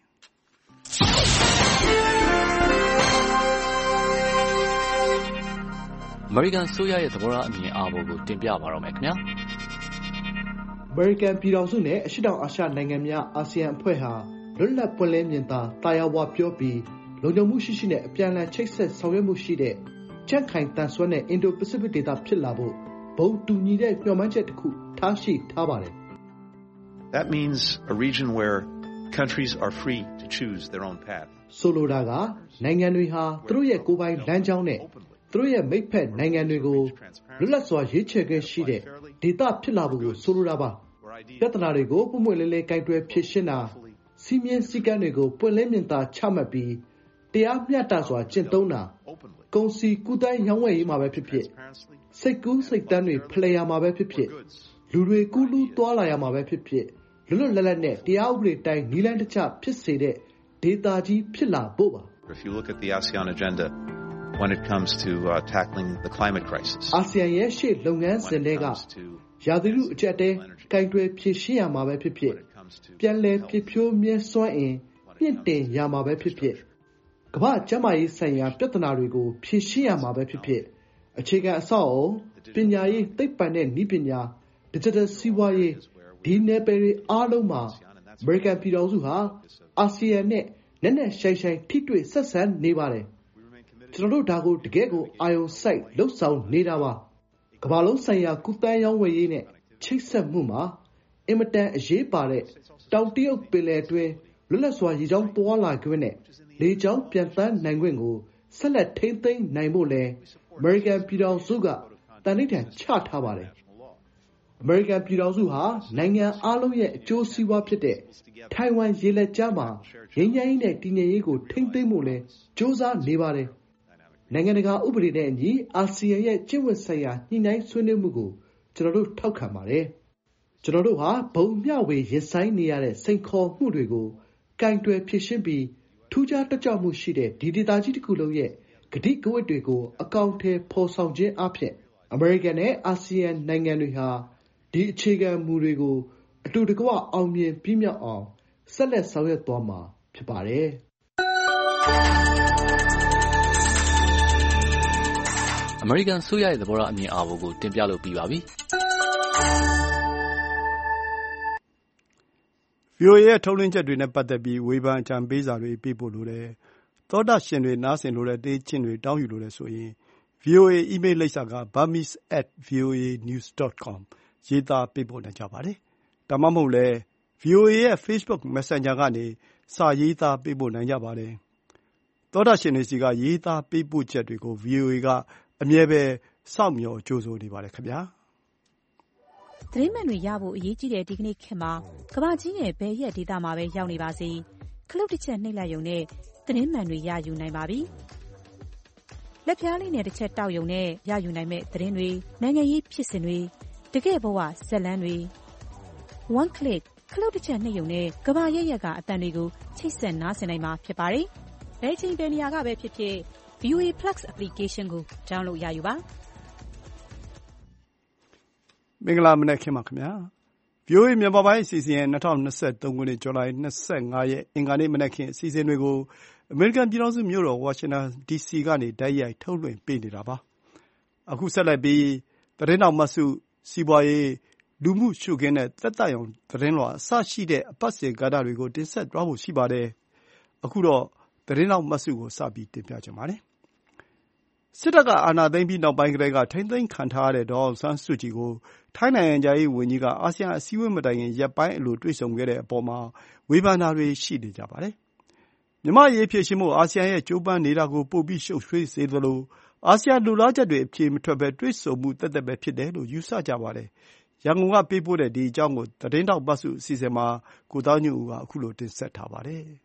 အမေရိကန်ဆိုရရဲ့သဘောထားအမြင်အာဘော်ကိုတင်ပြပါတော့မယ်ခင်ဗျာ။အမေရိကန်ပြည်ထောင်စုနဲ့အရှေ့တောင်အာရှနိုင်ငံများအာဆီယံအဖွဲ့ဟာလွတ်လပ်ပွင့်လင်းမြင်သာတာယာဝပြောပြီးလုံခြုံမှုရှိရှိနဲ့အပြန်အလှန်ချိတ်ဆက်ဆောင်ရွက်မှုရှိတဲ့ကြံ့ခိုင်တန်ဆွမ်းတဲ့အင်ဒိုပစိဖိတ်ဒေသဖြစ်လာဖို့ဘုံတူညီတဲ့မျှော်မှန်းချက်တစ်ခုထားရှိထားပါတယ်။ That means a region where countries are free to choose their own path. ဆိုလိုတာကနိုင်ငံတွေဟာသူတို့ရဲ့ကိုယ်ပိုင်လမ်းကြောင်းနဲ့သူတို့ရဲ့မိတ်ဖက်နိုင်ငံတွေကိုလွတ်လပ်စွာရွေးချယ်ခွင့်ရှိတဲ့ဒေသဖြစ်လာဖို့ကိုဆိုလိုတာပါပြဿနာတွေကိုပုံမှန်လေးလေးကိုင်တွယ်ဖြေရှင်းတာစီမင်းစည်းကမ်းတွေကိုပွင့်လင်းမြင်သာချမှတ်ပြီးတရားမျှတစွာကျင့်သုံးတာကုန်စည်ကူးသန်းရောင်းဝယ်ရေးမှာပဲဖြစ်ဖြစ်စိတ်ကူးစိတ်တမ်းတွေဖလှယ်ရမှာပဲဖြစ်ဖြစ်လူတွေကူးလူးသွားလာရမှာပဲဖြစ်ဖြစ်လွတ်လွတ်လပ်လပ်နဲ့တရားဥပဒေတိုင်းနီးလန်းတကျဖြစ်စေတဲ့ဒေသကြီးဖြစ်လာဖို့ပါ If you look at the ASEAN agenda when it comes to uh, tackling the climate crisis. အာဆီယံရဲ့ရှေ့လုပ်ငန်းစဉ်တွေကရာသီဥတုအကျပ်တဲကိုင်တွယ်ဖြေရှင်းရမှာပဲဖြစ်ဖြစ်ပြန်လည်ပြည့်ဖြိုးမြဲစွမ်းအင်မြင့်တင်ရမှာပဲဖြစ်ဖြစ်ကမ္ဘာ့ကျန်းမာရေးဆိုင်ရာပြဿနာတွေကိုဖြေရှင်းရမှာပဲဖြစ်ဖြစ်အခြေခံအဆောက်အအုံပညာရေးသိပ္ပံနဲ့နည်းပညာ digital စီးပွားရေးဒီနယ်ပယ်တွေအားလုံးမှာအမေရိကန်ပြည်ထောင်စုဟာအာဆီယံနဲ့နက်နက်ရှိုင်းရှိုင်းထိတွေ့ဆက်ဆံနေပါတယ်ကျွန်တော်တို့ဒါကိုတကယ်ကိုအာယုံစိုက်လှုပ်ဆောင်နေတာပါကမ္ဘာလုံးဆိုင်ရာကုသရောင်းဝယ်ရေးနဲ့ချိတ်ဆက်မှုမှာအင်မတန်အရေးပါတဲ့တောင်တရုတ်ပင်လယ်တွင်လွတ်လပ်စွာရေကြောင်းသွားလာခွင့်နဲ့လေကြောင်းပြန်တန်းနိုင်ခွင့်ကိုဆက်လက်ထိန်းသိမ်းနိုင်ဖို့လဲအမေရိကန်ပြည်ထောင်စုကတန်ဋိဌာန်ချထားပါတယ်အမေရိကန်ပြည်ထောင်စုဟာနိုင်ငံအားလုံးရဲ့အကျိုးစီးပွားဖြစ်တဲ့ထိုင်ဝမ်ရေလက်ကြားမှာငြိမ်းချမ်းရေးနဲ့တည်ငြိမ်ရေးကိုထိန်းသိမ်းဖို့လဲစ조사နေပါတယ်နိုင်ငံတကာဥပဒေနဲ့အညီအာဆီယံရဲ့ကျင့်ဝတ်ဆိုင်ရာညှိနှိုင်းဆွေးနွေးမှုကိုကျွန်တော်တို့ထောက်ခံပါတယ်ကျွန်တော်တို့ဟာဘုံမျှဝေရင်ဆိုင်နေရတဲ့စိန်ခေါ်မှုတွေကိုကင်တွယ်ဖြေရှင်းပြီးထူးခြားတက်ကြွမှုရှိတဲ့ဒီဒေသကြီးတစ်ခုလုံးရဲ့ဂတိကဝတ်တွေကိုအကောင့်ထဲပေါ်ဆောင်ခြင်းအပြင်အမေရိကန်နဲ့အာဆီယံနိုင်ငံတွေဟာဒီအခြေခံမူတွေကိုအတူတကွအောင်မြင်ပြီးမြောက်အောင်ဆက်လက်ဆောင်ရွက်သွားမှာဖြစ်ပါတယ်အမေရိကန်ဆိုရရဲ့သဘောထားအမြင်အာဘော်ကိုတင်ပြလို့ပြီးပါပြီ။ V O A ရဲ့ထုတ်လွှင့်ချက်တွေနဲ့ပတ်သက်ပြီးဝေဖန်အကြံပေးစာတွေပေးပို့လို့တယ်။သောတာရှင်တွေနားဆင်လို့တဲ့တေးချင်းတွေတောင်းယူလို့တယ်ဆိုရင် V O A အီးမေးလ်လိပ်စာက burmese at voanews dot com ရေးသားပေးပို့နိုင်ကြပါတယ်။ဒါမှမဟုတ်လည်း V O A ရဲ့ Facebook Messenger ကနေစာရေးသားပေးပို့နိုင်ကြပါတယ်။သောတာရှင်တွေစီကရေးသားပေးပို့ချက်တွေကို V O A ကအမြဲပဲစောင့်မျှော်ကြိုဆိုနေပါတယ်ခင်ဗျာ။သတင်းမှန်တွေရဖို့အရေးကြီးတဲ့ဒီကနေ့ခေတ်မှာကမ္ဘာကြီးရဲ့ဘယ်ရက်ဒေသမှာပဲရောက်နေပါစေခလုတ်တစ်ချက်နှိပ်လိုက်ရုံနဲ့သတင်းမှန်တွေရယူနိုင်ပါပြီ။လက်ဖျားလေးနဲ့တစ်ချက်တောက်ယုံနဲ့ရယူနိုင်မဲ့သတင်းတွေနိုင်ငံရေးဖြစ်စဉ်တွေတကယ့်ဘဝဇက်လန်းတွေ one click ခလုတ်တစ်ချက်နှိပ်ယုံနဲ့ကဘာရက်ရက်ကအတန်တွေကိုချိတ်ဆက်နားဆင်နိုင်မှာဖြစ်ပါတယ်။ဘယ်ချိန်ဘယ်နေရာကပဲဖြစ်ဖြစ် ဗီအိုအေ Plus application ကို download ရယူပါမင်္ဂလာမနက်ခင်းပါခင်ဗျာ။ ဗီအိုအေမြန်မာပိုင်းအစီအစဉ်ရဲ့၂၀၂၃ခုနှစ်ဇူလိုင်၂၅ရက်အင်္ဂါနေ့မနက်ခင်းအစီအစဉ်တွေကိုအမေရိကန်ပြည်ထောင်စုမြို့တော်ဝါရှင်တန်ဒီစီကနေတိုက်ရိုက်ထုတ်လွှင့်ပေးနေတာပါ။အခုဆက်လက်ပြီးသတင်းတော်မတ်စုစီးပွားရေးလူမှုရှုခင်းတဲ့သက်သက်ရုံသတင်းလွှာအစရှိတဲ့အပတ်စဉ်ကာလတွေကိုတင်ဆက်သွားဖို့ရှိပါတယ်။အခုတော့သတင်းတော်မတ်စုကိုစပြီးတင်ပြချင်ပါတယ်။စစ်တပ်ကအာဏာသိမ်းပြီးနောက်ပိုင်းကတည်းကထိန်းသိမ်းခံထားရတဲ့ဒေါ်အောင်ဆန်းစုကြည်ကိုထိုင်းနိုင်ငံခြားရေးဝန်ကြီးကအာဆီယံအစည်းအဝေးမတိုင်ခင်ရက်ပိုင်းအလိုတွေ့ဆုံခဲ့တဲ့အပေါ်မှာဝေဖန်တာတွေရှိနေကြပါတယ်။မြန်မာ့အရေးဖြေရှင်းဖို့အာဆီယံရဲ့ကြိုးပမ်းနေတာကိုပိုပြီးရှုပ်ထွေးစေသလိုအာဆီယံလိုလားချက်တွေအဖြေမထွက်ဘဲတွေ့ဆုံမှုသက်သက်ပဲဖြစ်တယ်လို့ယူဆကြပါတယ်။ရန်ကုန်ကပေးပို့တဲ့ဒီအကြောင်းကိုသတင်းထောက်မတ်စုအစီအစဉ်မှာကိုသားညွန့်ဦးကအခုလိုတင်ဆက်ထားပါတယ်။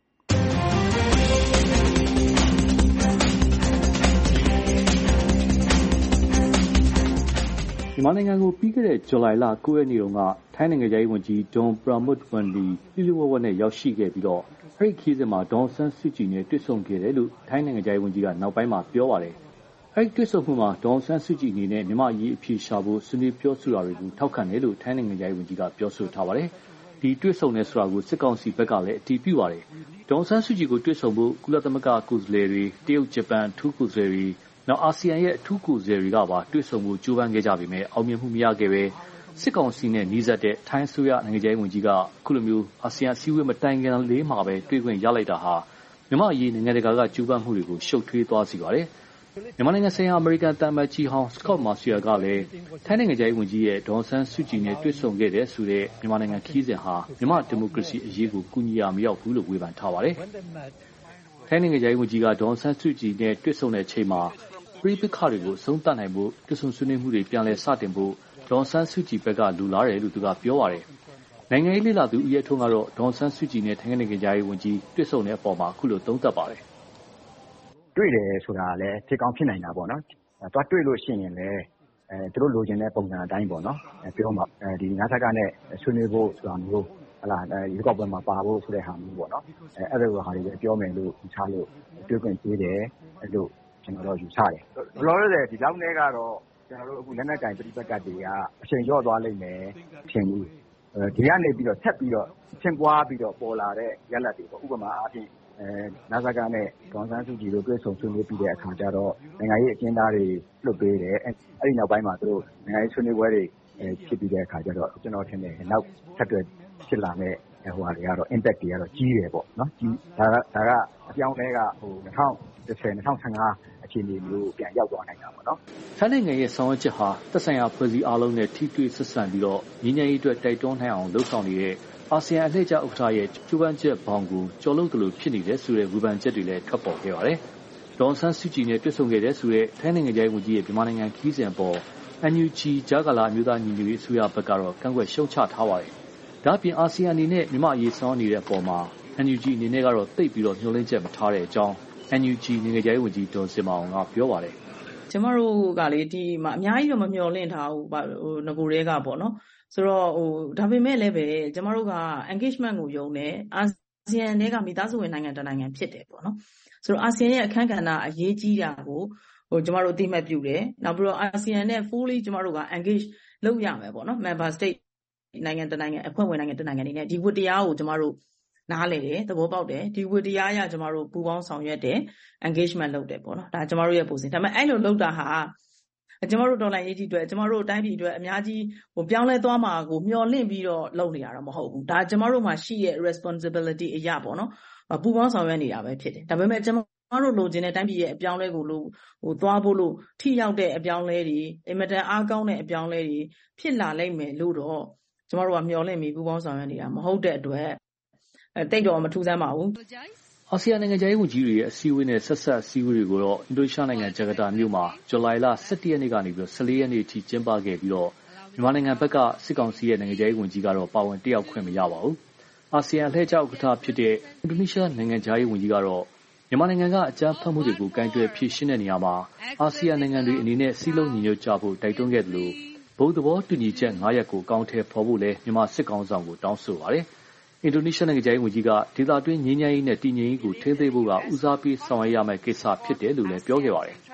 မြန်မာနိုင်ငံကိုပြီးခဲ့တဲ့ဇူလိုင်လ၉ရက်နေ့တုန်းကထိုင်းနိုင်ငံခြားရေးဝန်ကြီးဒေါ်ပရာမွတ်ဝမ်ဒီလီလီဝဝနဲ့ရောက်ရှိခဲ့ပြီးတော့အဲဒီခရီးစဉ်မှာဒေါ်ဆန်းစုကြည်နဲ့တွေ့ဆုံခဲ့တယ်လို့ထိုင်းနိုင်ငံခြားရေးဝန်ကြီးကနောက်ပိုင်းမှာပြောပါတယ်။အဲဒီတွေ့ဆုံမှုမှာဒေါ်ဆန်းစုကြည်အနေနဲ့မြန်မာအရေးအဖြေရှာဖို့ဆွေးနွေးပြောဆိုတာတွေကိုထောက်ခံတယ်လို့ထိုင်းနိုင်ငံခြားရေးဝန်ကြီးကပြောဆိုထားပါတယ်။ဒီတွေ့ဆုံတဲ့ဆိုတာကိုစစ်ကောင်စီဘက်ကလည်းအတည်ပြုပါတယ်။ဒေါ်ဆန်းစုကြည်ကိုတွေ့ဆုံဖို့ကုလသမဂ္ဂကိုယ်စားလှယ်တွေတရုတ်ဂျပန်အထူးကိုယ်စားလှယ်တွေနောက်အာဆီယံရဲ့အထူးကိုယ်စားလှယ်တွေကပါတွေ့ဆုံမှုကြိုးပမ်းခဲ့ကြပေမဲ့အောင်မြင်မှုမရခဲ့ပဲစစ်ကောင်စီနဲ့နှီးစပ်တဲ့ထိုင်းအစိုးရနိုင်ငံခြားရေးဝန်ကြီးကအခုလိုမျိုးအာဆီယံအစည်းအဝေးမတိုင်ခင်လေးမှာပဲတွေ့ခွင့်ရလိုက်တာဟာမြန်မာအရေးနိုင်ငံတကာကကြိုးပမ်းမှုတွေကိုရှုပ်ထွေးသွားစေပါတယ်။မြန်မာနိုင်ငံဆိုင်ရာအမေရိကန်တမန်မတ်ကြီးဟောင်းစကော့မာဆီယာကလည်းထိုင်းနိုင်ငံခြားရေးဝန်ကြီးရဲ့ဒေါ်ဆန်းစုကြည်နဲ့တွေ့ဆုံခဲ့တဲ့ဆိုတဲ့မြန်မာနိုင်ငံခရီးစဉ်ဟာမြန်မာဒီမိုကရေစီအရေးကိုကူညီရာမရောက်ဘူးလို့ဝေဖန်ထားပါတယ်။ထိုင်းနိုင်ငံခြားရေးဝန်ကြီးကဒေါ်ဆန်းစုကြည်နဲ့တွေ့ဆုံတဲ့အချိန်မှာပရိပက္ခတွေကိုအဆုံးသတ်နိုင်ဖို့တွေ့ဆုံဆွေးနွေးမှုတွေပြန်လည်စတင်ဖို့ဒေါ်ဆန်းစုကြည်ဘက်ကလူလားတယ်လို့သူကပြောပါတယ်။နိုင်ငံရေးလေ့လာသူဦးရဲထွန်းကတော့ဒေါ်ဆန်းစုကြည်နဲ့ထိုင်းနိုင်ငံခြားရေးဝန်ကြီးတွေ့ဆုံတဲ့အပေါ်မှာအခုလိုသုံးသပ်ပါတယ်။တွေ့တယ်ဆိုတာလည်းဖြစ်ကောင်းဖြစ်နိုင်တာပေါ့နော်။သွားတွေ့လို့ရှိရင်လည်းအဲသူတို့လိုချင်တဲ့ပုံစံအတိုင်းပေါ့နော်။ပြောမှဒီငါးထပ်ကနဲ့ဆွေးနွေးဖို့ဆိုတာမျိုးဟလာရေကောက်ပွဲမှာပါဖို့ဆိုတဲ့ဟာမျိုးပေါ့နော်။အဲအဲ့လိုဟာတွေပြောမယ်လို့ယူဆလို့တွေ့ခွင့်ပေးတယ်အဲ့လိုကျွန်တော်တို့ယူဆတယ်။လောလောဆယ်ဒီလောက်နဲ့ကတော့ကျွန်တော်တို့အခုလက်နက်ကင်ပြိပက္ခတွေကအချိန်ကျော်သွားလိမ့်မယ်ထင်ဘူး။ဒီကနေပြီးတော့ဆက်ပြီးတော့ချင်းပွားပြီးတော့ပေါ်လာတဲ့ရလဒ်တွေပေါ့ဥပမာအားဖြင့်အဲနာဇာကနဲ့ဒေါ်ဆန်းစုကြည်တို့တွေ့ဆုံဆွေးနွေးပြီးတဲ့အခါကျတော့နိုင်ငံရေးအကျဉ်းသားတွေလွတ်ပေးတယ်။အဲဒီနောက်ပိုင်းမှာသူတို့နိုင်ငံရေးဆွေးနွေးပွဲတွေဖြစ်ပြီးတဲ့အခါကျတော့ကျွန်တော်ထင်တယ်နောက်ဆက်တွဲဖြစ်လာမယ့်ဟိုဟာတွေကတော့ impact တွေကတော့ကြီးတယ်ပေါ့နော်။ကြီးဒါကဒါကအပြောင်းလဲကဟို၂၀၁၀ ၂၀၁၅အခြေအနေမျိုးပြန်ရောက်သွားနိုင်တာပေါ့နော်။ထိုင်းနိုင်ငံရဲ့ဆောင်ရွက်ချက်ဟာသက်ဆိုင်ရာဖွဲ့စည်းအားလုံးနဲ့ထိတွေ့ဆက်ဆံပြီးတော့ငြိမ်းချမ်းရေးအတွက်တိုက်တွန်းနိုင်အောင်လှုံ့ဆော်နေတဲ့အာဆီယံအလှည့်ကျဥက္ကဋ္ဌရဲ့ကျိုးပမ်းချက်ဘောင်ကိုကျော်လွန်သလိုဖြစ်နေတယ်ဆိုတဲ့ဝေဖန်ချက်တွေလည်းထွက်ပေါ်ခဲ့ပါတယ်။ဒေါ်ဆန်းစုကြည်နဲ့တွေ့ဆုံခဲ့တဲ့ဆိုတဲ့ထိုင်းနိုင်ငံခြားရေးဝန်ကြီးရဲ့မြန်မာနိုင်ငံခရီးစဉ်ပေါ် အန်ယူဂျီ ကြားကာလအမျိုးသားညီညွတ်ရေးအစိုးရဘက်ကတော့ကန့်ကွက်ရှုတ်ချထားပါတယ်။ဒါ့အပြင်အာဆီယံအနေနဲ့မြန်မာအရေးဆောင်နေတဲ့အပေါ်မှာ အန်ယူဂျီ အနေနဲ့ကတော့သိပ်ပြီးတော့ညှို့လင့်ချက်မထားတဲ့အကြောင်း အန်ယူဂျီ နိုင်ငံခြားရေးဝန်ကြီးဒေါ်စင်မာအောင်ကပြောပါတယ်။ကျမတို့ကလေဒီမှာအများကြီးတော့မမျှော်လင့်ထားဘူးဟိုငကိုတွေကပေါ့နော်။ဆိုတော့ဟိုဒါပေမဲ့လည်းပဲကျမတို့က engagement ကိုယုံတယ်အာဆီယံတွေကမိသားစုဝင်နိုင်ငံတစ်နိုင်ငံဖြစ်တယ်ပေါ့နော်။ဆိုတော့အာဆီယံရဲ့အခန်းကဏ္ဍအရေးကြီးတာကိုဟိုကျမတို့အသိမှတ်ပြုတယ်။နောက်ပြီးတော့အာဆီယံနဲ့ fully ကျမတို့က engage လုပ်ရမယ်ပေါ့နော်။ member state နိုင်ငံတစ်နိုင်ငံအဖွဲ့ဝင်နိုင်ငံတစ်နိုင်ငံတွေနဲ့ဒီဝတ္တရားကိုကျမတို့နားလည်တယ်သဘောပေါက်တယ်ဒီဝတ္တရားအရကျမတို့ပူးပေါင်းဆောင်ရွက်တယ် engagement လုပ်တယ်ပေါ့နော်ဒါကျမတို့ရဲ့ပုံစံဒါပေမဲ့အဲ့လိုလုပ်တာဟာကျမတို့ဒေါ်လာရေးကြီးအတွက်ကျမတို့တိုင်းပြည်အတွက်အများကြီးဟိုပြောင်းလဲသွားမှာကိုမျှော်လင့်ပြီးတော့လုပ်နေရတာမဟုတ်ဘူးဒါကျမတို့မှာရှိရဲ့ responsibility အရာပေါ့နော်ပူးပေါင်းဆောင်ရွက်နေတာပဲဖြစ်တယ်ဒါပေမဲ့ကျမတို့လိုချင်တဲ့တိုင်းပြည်ရဲ့အပြောင်းလဲကိုလို့ဟိုသွားဖို့လို့ထိရောက်တဲ့အပြောင်းလဲတွေအင်မတန်အားကောင်းတဲ့အပြောင်းလဲတွေဖြစ်လာလိမ့်မယ်လို့တော့ကျမတို့ကမျှော်လင့်ပြီးပူးပေါင်းဆောင်ရွက်နေတာမဟုတ်တဲ့အတွက်အဲတိတ်တော့မထူးဆန်းပါဘူးအာဆီယံနိုင်ငံခြားရေးဝန်ကြီးတွေရဲ့အစည်းအဝေးနဲ့ဆက်ဆက်အစည်းအဝေးတွေကိုတော့အင်ဒိုနီးရှားနိုင်ငံဂျကာတာမြို့မှာဇူလိုင်လ၁၁ရက်နေ့ကနေပြီးတော့၁၄ရက်နေ့အထိကျင်းပခဲ့ပြီးတော့မြန်မာနိုင်ငံဘက်ကစစ်ကောင်စီရဲ့နိုင်ငံခြားရေးဝန်ကြီးကတော့ပါဝင်တက်ရောက်ခွင့်မရပါဘူးအာဆီယံအလှည့်ကျဥက္ကဋ္ဌဖြစ်တဲ့အင်ဒိုနီးရှားနိုင်ငံခြားရေးဝန်ကြီးကတော့မြန်မာနိုင်ငံကအကြမ်းဖက်မှုတွေကိုကိုင်တွယ်ဖြေရှင်းတဲ့နေရာမှာအာဆီယံနိုင်ငံတွေအနေနဲ့စည်းလုံးညီညွတ်ကြဖို့တိုက်တွန်းခဲ့တယ်လို့ဘုံသဘောတူညီချက်၅ရပ်ကိုကောင်းထည်ဖော်ဖို့လည်းမြန်မာစစ်ကောင်ဆောင်ကိုတောင်းဆိုပါတယ်။အင်ဒိုနီးရှားနိုင်ငံသားဝန်ကြီးကဒေသတွင်းငြိမ်းချမ်းရေးနဲ့တည်ငြိမ်ရေးကိုထိန်းသိမ်းဖို့ကဦးစားပေးဆောင်ရွက်ရမယ့်ကိစ္စဖြစ်တယ်လို့လည်းပြောခဲ့ပါတယ်။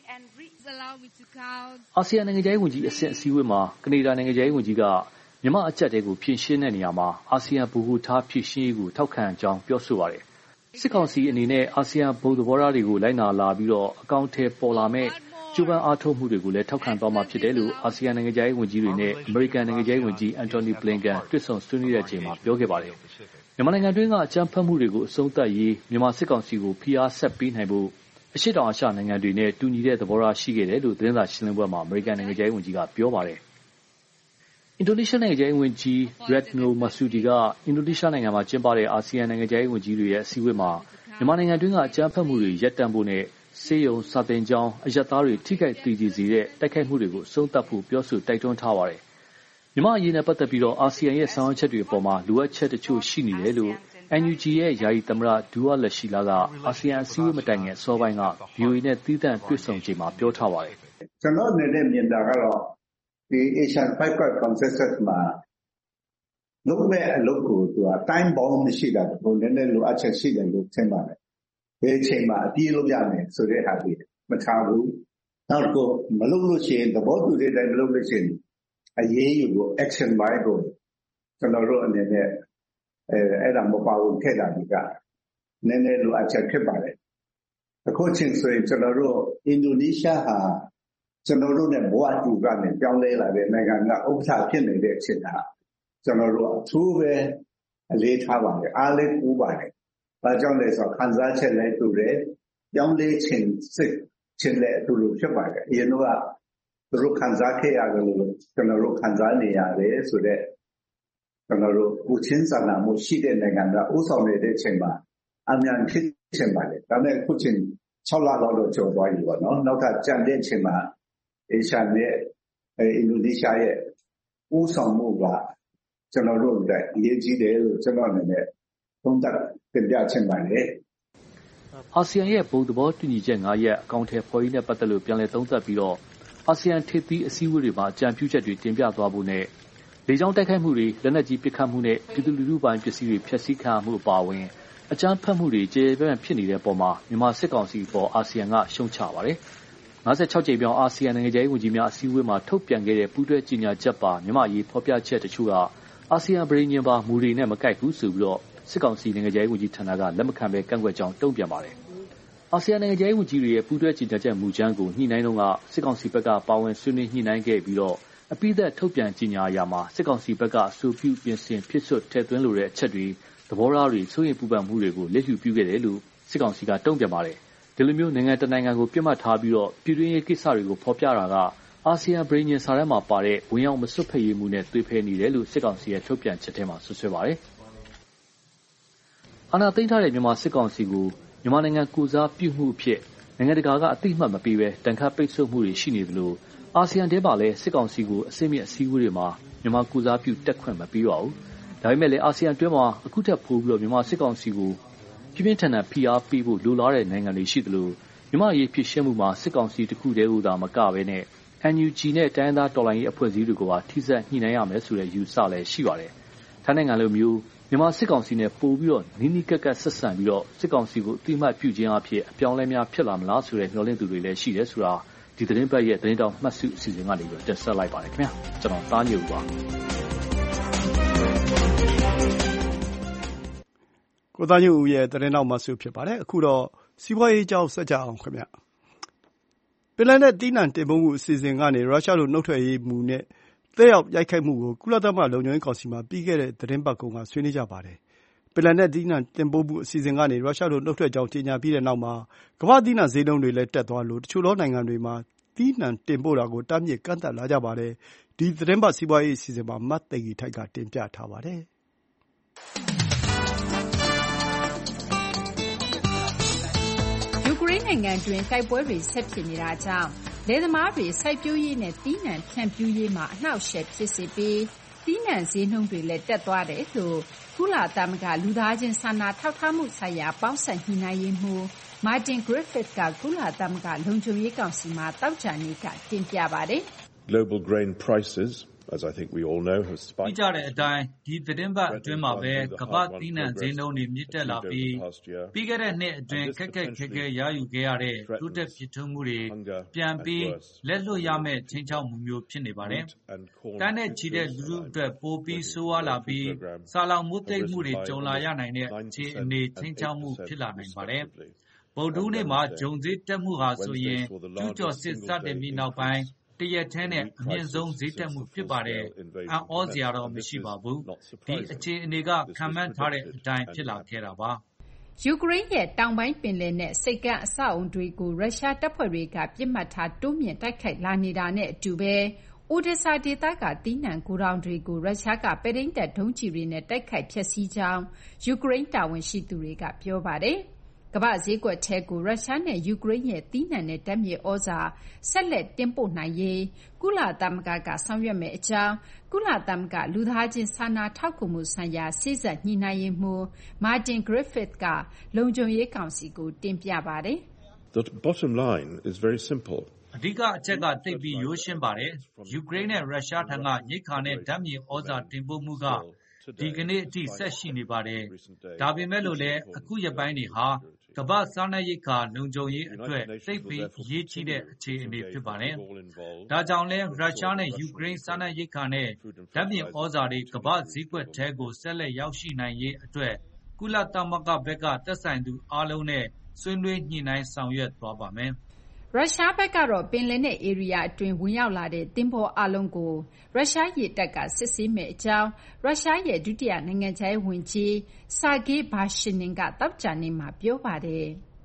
အာဆီယံနိုင်ငံသားဝန်ကြီးအဆင့်အစည်းအဝေးမှာကနေဒါနိုင်ငံသားဝန်ကြီးကမြန်မာအကြက်တွေကိုဖြည့်ရှင်းတဲ့နေရာမှာအာဆီယံဘူဟူထားဖြည့်ရှင်းရေးကိုထောက်ခံကြောင်းပြောဆိုပါတယ်။စစ်ကောင်စီအနေနဲ့အာဆီယံဘုံသဘောထားတွေကိုလိုက်နာလာပြီးတော့အကောင့်ထဲပေါ်လာမဲ့ကျူပန်အားထုတ်မှုတွေကိုလည်းထောက်ခံသွားမှာဖြစ်တယ်လို့အာဆီယံနိုင်ငံသားဝန်ကြီးတွေနဲ့အမေရိကန်နိုင်ငံသားဝန်ကြီးအန်တိုနီဘလင်ကန်တွေ့ဆုံဆွေးနွေးတဲ့အချိန်မှာပြောခဲ့ပါတယ်။မြန်မာနိုင်ငံတွင်းကအကြမ်းဖက်မှုတွေကိုအဆုံးသတ်ရေးမြန်မာစစ်ကောင်စီကိုဖိအားဆက်ပေးနိုင်ဖို့အရှေ့တောင်အာရှနိုင်ငံတွေနဲ့တူညီတဲ့သဘောထားရှိခဲ့တယ်လို့သတင်းစာရှင်းလင်းပွဲမှာအမေရိကန်နိုင်ငံသားဝန်ကြီးကပြောပါတယ်။အင်ဒိုနီးရှားနိုင်ငံသားဝန်ကြီး Retno Marsudi ကအင်ဒိုနီးရှားနိုင်ငံမှာကျင်းပတဲ့အာဆီယံနိုင်ငံသားဝန်ကြီးတွေရဲ့အစည်းအဝေးမှာမြန်မာနိုင်ငံတွင်းကအကြမ်းဖက်မှုတွေရပ်တန့်ဖို့နဲ့စေယုံစာတင်ကြောင်းအယက်သားတွေထိခိုက်တည်ကြည်စေတဲ့တိုက်ခိုက်မှုတွေကိုအဆုံးသတ်ဖို့ပြောဆိုတိုက်တွန်းထားပါတယ်။မြန်မာအရေးနဲ့ပတ်သက်ပြီးတော့အာဆီယံရဲ့ဆောင်ရွက်ချက်တွေအပေါ်မှာလိုအပ်ချက်တချို့ရှိနေတယ်လို့ အန်ယူဂျီ ရဲ့ယာယီသမ္မတဒူဝါလက်ရှိလာကအာဆီယံအစည်းအဝေးမတိုင်ခင်အစောပိုင်းက ဗီအိုအေ နဲ့သီးသန့်တွေ့ဆုံချိန်မှာပြောထားပါတယ်။ကျွန်တော်အနေနဲ့မြင်တာကတော့ဒီ Asian Five Point Consensus မှာလုပ်မဲ့အလုပ်ကိုသူက time bound မရှိတာဘုံနည်းနည်းလိုအပ်ချက်ရှိတယ်လို့ထင်ပါတယ်။ဒီအချိန်မှာအပြည့်လို့ရမယ်ဆိုတဲ့ဟာတွေမထားဘူး။နောက်တော့မလုပ်လို့ရှိရင်သဘောတူတဲ့အတိုင်းမလုပ်လို့ရှိရင်အရေးယူကို action ပိုင်းကိုကျွန်တော်တို့အနေနဲ့အဲအဲ့ဒါမပါဘူးခဲ့တာဒီကနည်းနည်းလိုအပ်ချက်ဖြစ်ပါတယ်။အခုချင်းဆိုရင်ကျွန်တော်တို့အင်ဒိုနီးရှားဟာကျွန်တော်တို့နဲ့ဘဝတူကနေပြောင်းလဲလာတဲ့နိုင်ငံကဥက္ကဋ္ဌဖြစ်နေတဲ့အချိန်ဟာကျွန်တော်တို့အထူးပဲအလေးထားပါတယ်အားလည်းကူးပါတယ်။ဘာကြောင့်လဲဆိုတော့ခံစားချက်လည်းတူတယ်ပြောင်းလဲခြင်းစိတ်ခြင်းလည်းတူလို့ဖြစ်ပါတယ်။အရင်ကသူတို့ခံစားခဲ့ရတယ်လို့ကျွန်တော်တို့ခံစားနေရတယ်ဆိုတော့ကျွန်တော်တို့ကိုချင်းစာနာမှုရှိတဲ့နိုင်ငံကဥဆောင်နေတဲ့အချိန်မှာအမြန်ဖြစ်ချင်ပါတယ်။ဒါပေမဲ့ခုချင်း၆လလောက်တော့ကျော်သွားပြီပေါ့နော်။နောက်ကကြံတဲ့အချိန်မှာအေရှားနဲ့အင်ဒိုနီးရှားရဲ့ဥဆောင်မှုကကျွန်တော်တို့အတွက်အရေးကြီးတယ်လို့ကျွန်တော်အနေနဲ့သုံးသပ်တင်ပြချင်ပါတယ်။အာဆီယံရဲ့ဘုံသဘောတူညီချက်၅ရပ်အကောင့်ထဲပေါ်ရေးနဲ့ပတ်သက်လို့ပြန်လည်သုံးသပ်ပြီးတော့အာဆီယံထိပ်သီးအစည်းအဝေးတွေမှာအကြံပြုချက်တွေတင်ပြသွားဖို့နဲ့လေကြောင်းတိုက်ခိုက်မှုတွေလက်နက်ကြီးပစ်ခတ်မှုနဲ့ပြည်သူလူထုပိုင်းပစ္စည်းတွေဖျက်ဆီးခံမှုအပါအဝင်အကြမ်းဖက်မှုတွေကျေပြန့်ဖြစ်နေတဲ့ပုံမှာမြန်မာစစ်ကောင်စီပေါ်အာဆီယံကရှုံချပါတယ်။၅၆ကြိမ်မြောက်အာဆီယံနိုင်ငံရေးဝန်ကြီးများအစည်းအဝေးမှာထုတ်ပြန်ခဲ့တဲ့ပူးတွဲကြေညာချက်ပါမြန်မာရေးဖော်ပြချက်တချို့ကအာဆီယံပြည်ညင်ပါမူတွေနဲ့မကိုက်ဘူးဆိုပြီးတော့စစ်ကောင်စီနိုင်ငံရေးဝန်ကြီးဌာနကလက်မခံဘဲကန့်ကွက်ကြောင်းတုံ့ပြန်ပါတယ်။အာဆီယံနိုင်ငံရေးဝန်ကြီးတွေရဲ့ပူးတွဲကြေညာချက်မူကြမ်းကိုညှိနှိုင်းတော့ကစစ်ကောင်စီဘက်ကပါဝင်ဆွေးနွေးညှိနှိုင်းခဲ့ပြီးတော့အပိသက်ထုတ်ပြန်ကြေညာရာမှာစစ်ကောင်စီဘက်ကအဆိုပြုပြင်ဆင်ဖြစ်ဆွတ်ထည့်သွင်းလိုတဲ့အချက်တွေသဘောထားတွေစိုးရိမ်ပူပန်မှုတွေကိုလက်လျှူပြုခဲ့တယ်လို့စစ်ကောင်စီကတုံ့ပြန်ပါတယ်။ဒီလိုမျိုးနိုင်ငံတနိုင်ငံကိုပြစ်မှတ်ထားပြီးတော့ပြည်တွင်းရေးကိစ္စတွေကိုဖော်ပြတာကအာဆီယံပြည်ညင်စာတမ်းမှာပါတဲ့ဝင်ရောက်မစွတ်ဖက်ရေးမှုနဲ့သွေးဖဲနေတယ်လို့စစ်ကောင်စီရဲ့ထုတ်ပြန်ချက်ထဲမှာဆွဆွဲပါတယ်။အာဏာသိမ်းထားတဲ့မြန်မာစစ်ကောင်စီကိုမြန်မာနိုင်ငံကိုစားပြုမှုအဖြစ်နိုင်ငံတကာကအသိအမှတ်မပေးဘဲတန်ခတ်ပိတ်ဆို့မှုတွေရှိနေသလိုအာဆီယံတဲမှာလည်းစစ်ကောင်စီကိုအစိမ့်မြအစည်းအဝေးတွေမှာမြန်မာကိုစားပြုတက်ခွင့်မပေးပါဘူး။ဒါပေမဲ့လည်းအာဆီယံတွဲမှာအခုထက်ပိုပြီးတော့မြန်မာစစ်ကောင်စီကိုပြင်းပြင်းထန်ထန်ဖိအားပေးဖို့လိုလားတဲ့နိုင်ငံတွေရှိသလိုမြန်မာရေးဖြစ်ရှင်းမှုမှာစစ်ကောင်စီတစ်ခုတည်းဟူသာမကဘဲနဲ့ အန်ယူဂျီ နဲ့တိုင်းသားတော်လှန်ရေးအဖွဲ့အစည်းတွေကပါထိစပ်ညှိနှိုင်းရမယ်ဆိုတဲ့ယူဆလည်းရှိပါတယ်။ထိုင်းနိုင်ငံလိုမျိုးမြန်မာစစ်ကောင်စီနဲ့ပို့ပြီးတော့နီးနီးကပ်ကပ်ဆက်ဆံပြီးတော့စစ်ကောင်စီကိုအတိအမှတ်ပြုခြင်းအဖြစ်အပြောင်းလဲများဖြစ်လာမလားဆိုတဲ့မျှော်လင့်သူတွေလည်းရှိတယ်ဆိုတာဒီသတင်းပတ်ရဲ့သတင်းတောင်မှတ်စုအစီအစဉ်ကနေပြီးတက်ဆက်လိုက်ပါတယ်ခင်ဗျာကျွန်တော်သားညို့ပါကိုသားညို့ရဲ့သတင်းတောင်မှတ်စုဖြစ်ပါတယ်အခုတော့စီးပွားရေးကြောင်းဆက်ကြအောင်ခင်ဗျာပင်လယ်နဲ့တီးနှံတင်ပို့မှုအစီအစဉ်ကနေရုရှားတို့နှုတ်ထွက်ရေးမူနဲ့သက်ရောက်ရိုက်ခတ်မှုကိုကုလသမဂ္ဂလုံခြုံရေးကောင်စီမှာပြီးခဲ့တဲ့သတင်းပတ်ကုန်ကဆွေးနွေးကြပါတယ်ပင်လယ်နဲ့တီးနှံတင်ပို့မှုအစီအစဉ်ကနေရုရှားတို့နှုတ်ထွက်ကြောင်းကြေညာပြီးတဲ့နောက်မှာကမ္ဘာ့တီးနှံဈေးနှုန်းတွေလည်းတက်သွားလို့တချို့သောနိုင်ငံတွေမှာတီးနှံတင်ပို့တာကိုတားမြစ်ကန့်သတ်လာကြပါတယ်ဒီသတင်းပတ်စီးပွားရေးအစီအစဉ်မှာမတ်သိဂီထိုက်ကတင်ပြထားပါတယ်ယူကရိန်းနိုင်ငံတွင်တိုက်ပွဲတွေဆက်ဖြစ်နေတာကြောင့်လယ်သမားတွေစိုက်ပျိုးရေးနဲ့သီးနှံဖြန့်ဖြူးရေးမှာအနှောက်အယှက်ဖြစ်စေပြီးသီးနှံဈေးနှုန်းတွေလည်းတက်သွားတယ်လို့ကုလသမဂ္ဂလူသားချင်းစာနာထောက်ထားမှုဆိုင်ရာပေါင်းစပ်ညှိနှိုင်းရေးမှူး Martin Griffiths ကကုလသမဂ္ဂလုံခြုံရေးကောင်စီမှာသောကြာနေ့ကတင်ပြပါတယ်။ Global grain prices, as I think we all know, have spiked. သိကြတဲ့အတိုင်းဒီသတင်းပတ်အတွင်းမှာပဲကမ္ဘာသီးနှံဈေးနှုန်းတွေမြင့်တက်လာပြီးပြီးခဲ့တဲ့နှစ်အတွင်းခက်ခက်ခဲခဲရယူခဲ့ရတဲ့တိုးတက်ဖြစ်ထွန်းမှုတွေပြန်ပြီးလက်လွတ်ရမယ့်ချိန်ချောက်မှုမျိုးဖြစ်နေပါတယ်။တန်းနဲ့ချီတဲ့လူလူအတွက်ပိုပြီးဆိုးဝါးလာပြီးစာလောင်မှုသိမ့်မှုတွေကြုံလာရနိုင်တဲ့အခြေအနေချိန်ချောက်မှုဖြစ်လာနိုင်ပါတယ်။ဗုဒ္ဓနေ့မှာဂျုံဈေးတက်မှုဟာဆိုရင်ကျူးကျော်စစ်စတင်ပြီးနောက်ပိုင်းတရက်ထဲနဲ့အမြင့်ဆုံးဈေးတက်မှုဖြစ်ပါတယ်။အံ့ဩစရာတော့မရှိပါဘူး။ဒီအခြေအနေကခံမှန်းထားတဲ့အတိုင်းဖြစ်လာခဲ့တာပါ။ယူကရိန်းရဲ့တောင်ပိုင်းပင်လယ်နဲ့ဆိပ်ကမ်းအဆောက်အုံတွေကိုရုရှားတပ်ဖွဲ့တွေကပစ်မှတ်ထားတိုးမြင့်တိုက်ခိုက်လာနေတာနဲ့အတူပဲအိုဒက်ဆာဒေသကသီးနှံဂိုဒေါင်တွေကိုရုရှားကပဲ့ထိန်းတပ်ဒုံးကျည်တွေနဲ့တိုက်ခိုက်ဖျက်ဆီးကြောင်းယူကရိန်းတာဝန်ရှိသူတွေကပြောပါတယ်။ကမ္ဘာ့ဈေးကွက်ထဲကိုရုရှားနဲ့ယူကရိန်းရဲ့သီးနှံနဲ့ဓာတ်မြေဩဇာဆက်လက်တင်ပို့နိုင်ရေးကုလသမဂ္ဂကဆောင်ရွက်မယ့်အကြောင်းကုလသမဂ္ဂလူသားချင်းစာနာထောက်ကူမှုဆိုင်ရာစေ့စပ်ညှိနှိုင်းရေးမှူး Martin Griffiths ကလုံခြုံရေးကောင်စီကိုတင်ပြပါတယ်။ The bottom line is very simple. အဓိကအချက်ကသိပ်ပြီးရိုးရှင်းပါတယ်။ယူကရိန်းနဲ့ရုရှားထံကရိက္ခာနဲ့ဓာတ်မြေဩဇာတင်ပို့မှုကဒီကနေ့အထိဆက်ရှိနေပါတယ်။ဒါပေမဲ့လို့လည်းအခုရက်ပိုင်းတွေဟာကမ္ဘာစားနပ်ရိက္ခာလုံခြုံရေးအတွက်သိပ်ပြီးအရေးကြီးတဲ့အခြေအနေဖြစ်ပါတယ်။ဒါကြောင့်လဲရုရှားနဲ့ယူကရိန်းစားနပ်ရိက္ခာနဲ့ဓာတ်မြေဩဇာတွေကမ္ဘာဈေးကွက်ထဲကိုဆက်လက်ရောက်ရှိနိုင်ရေးအတွက်ကုလသမဂ္ဂဘက်ကသက်ဆိုင်သူအားလုံးနဲ့ဆွေးနွေးညှိနှိုင်းဆောင်ရွက်သွားပါမယ်။ရုရှားဘက်ကတော့ပင်လယ်နက်ဧရိယာအတွင်းဝင်ရောက်လာတဲ့သင်္ဘောအားလုံးကိုရုရှားရေတပ်ကစစ်ဆေးမယ့်အကြောင်းရုရှားရဲ့ဒုတိယနိုင်ငံခြားရေးဝန်ကြီး Sergei Vershinin ကသောကြာနေ့မှာပြောပါတယ်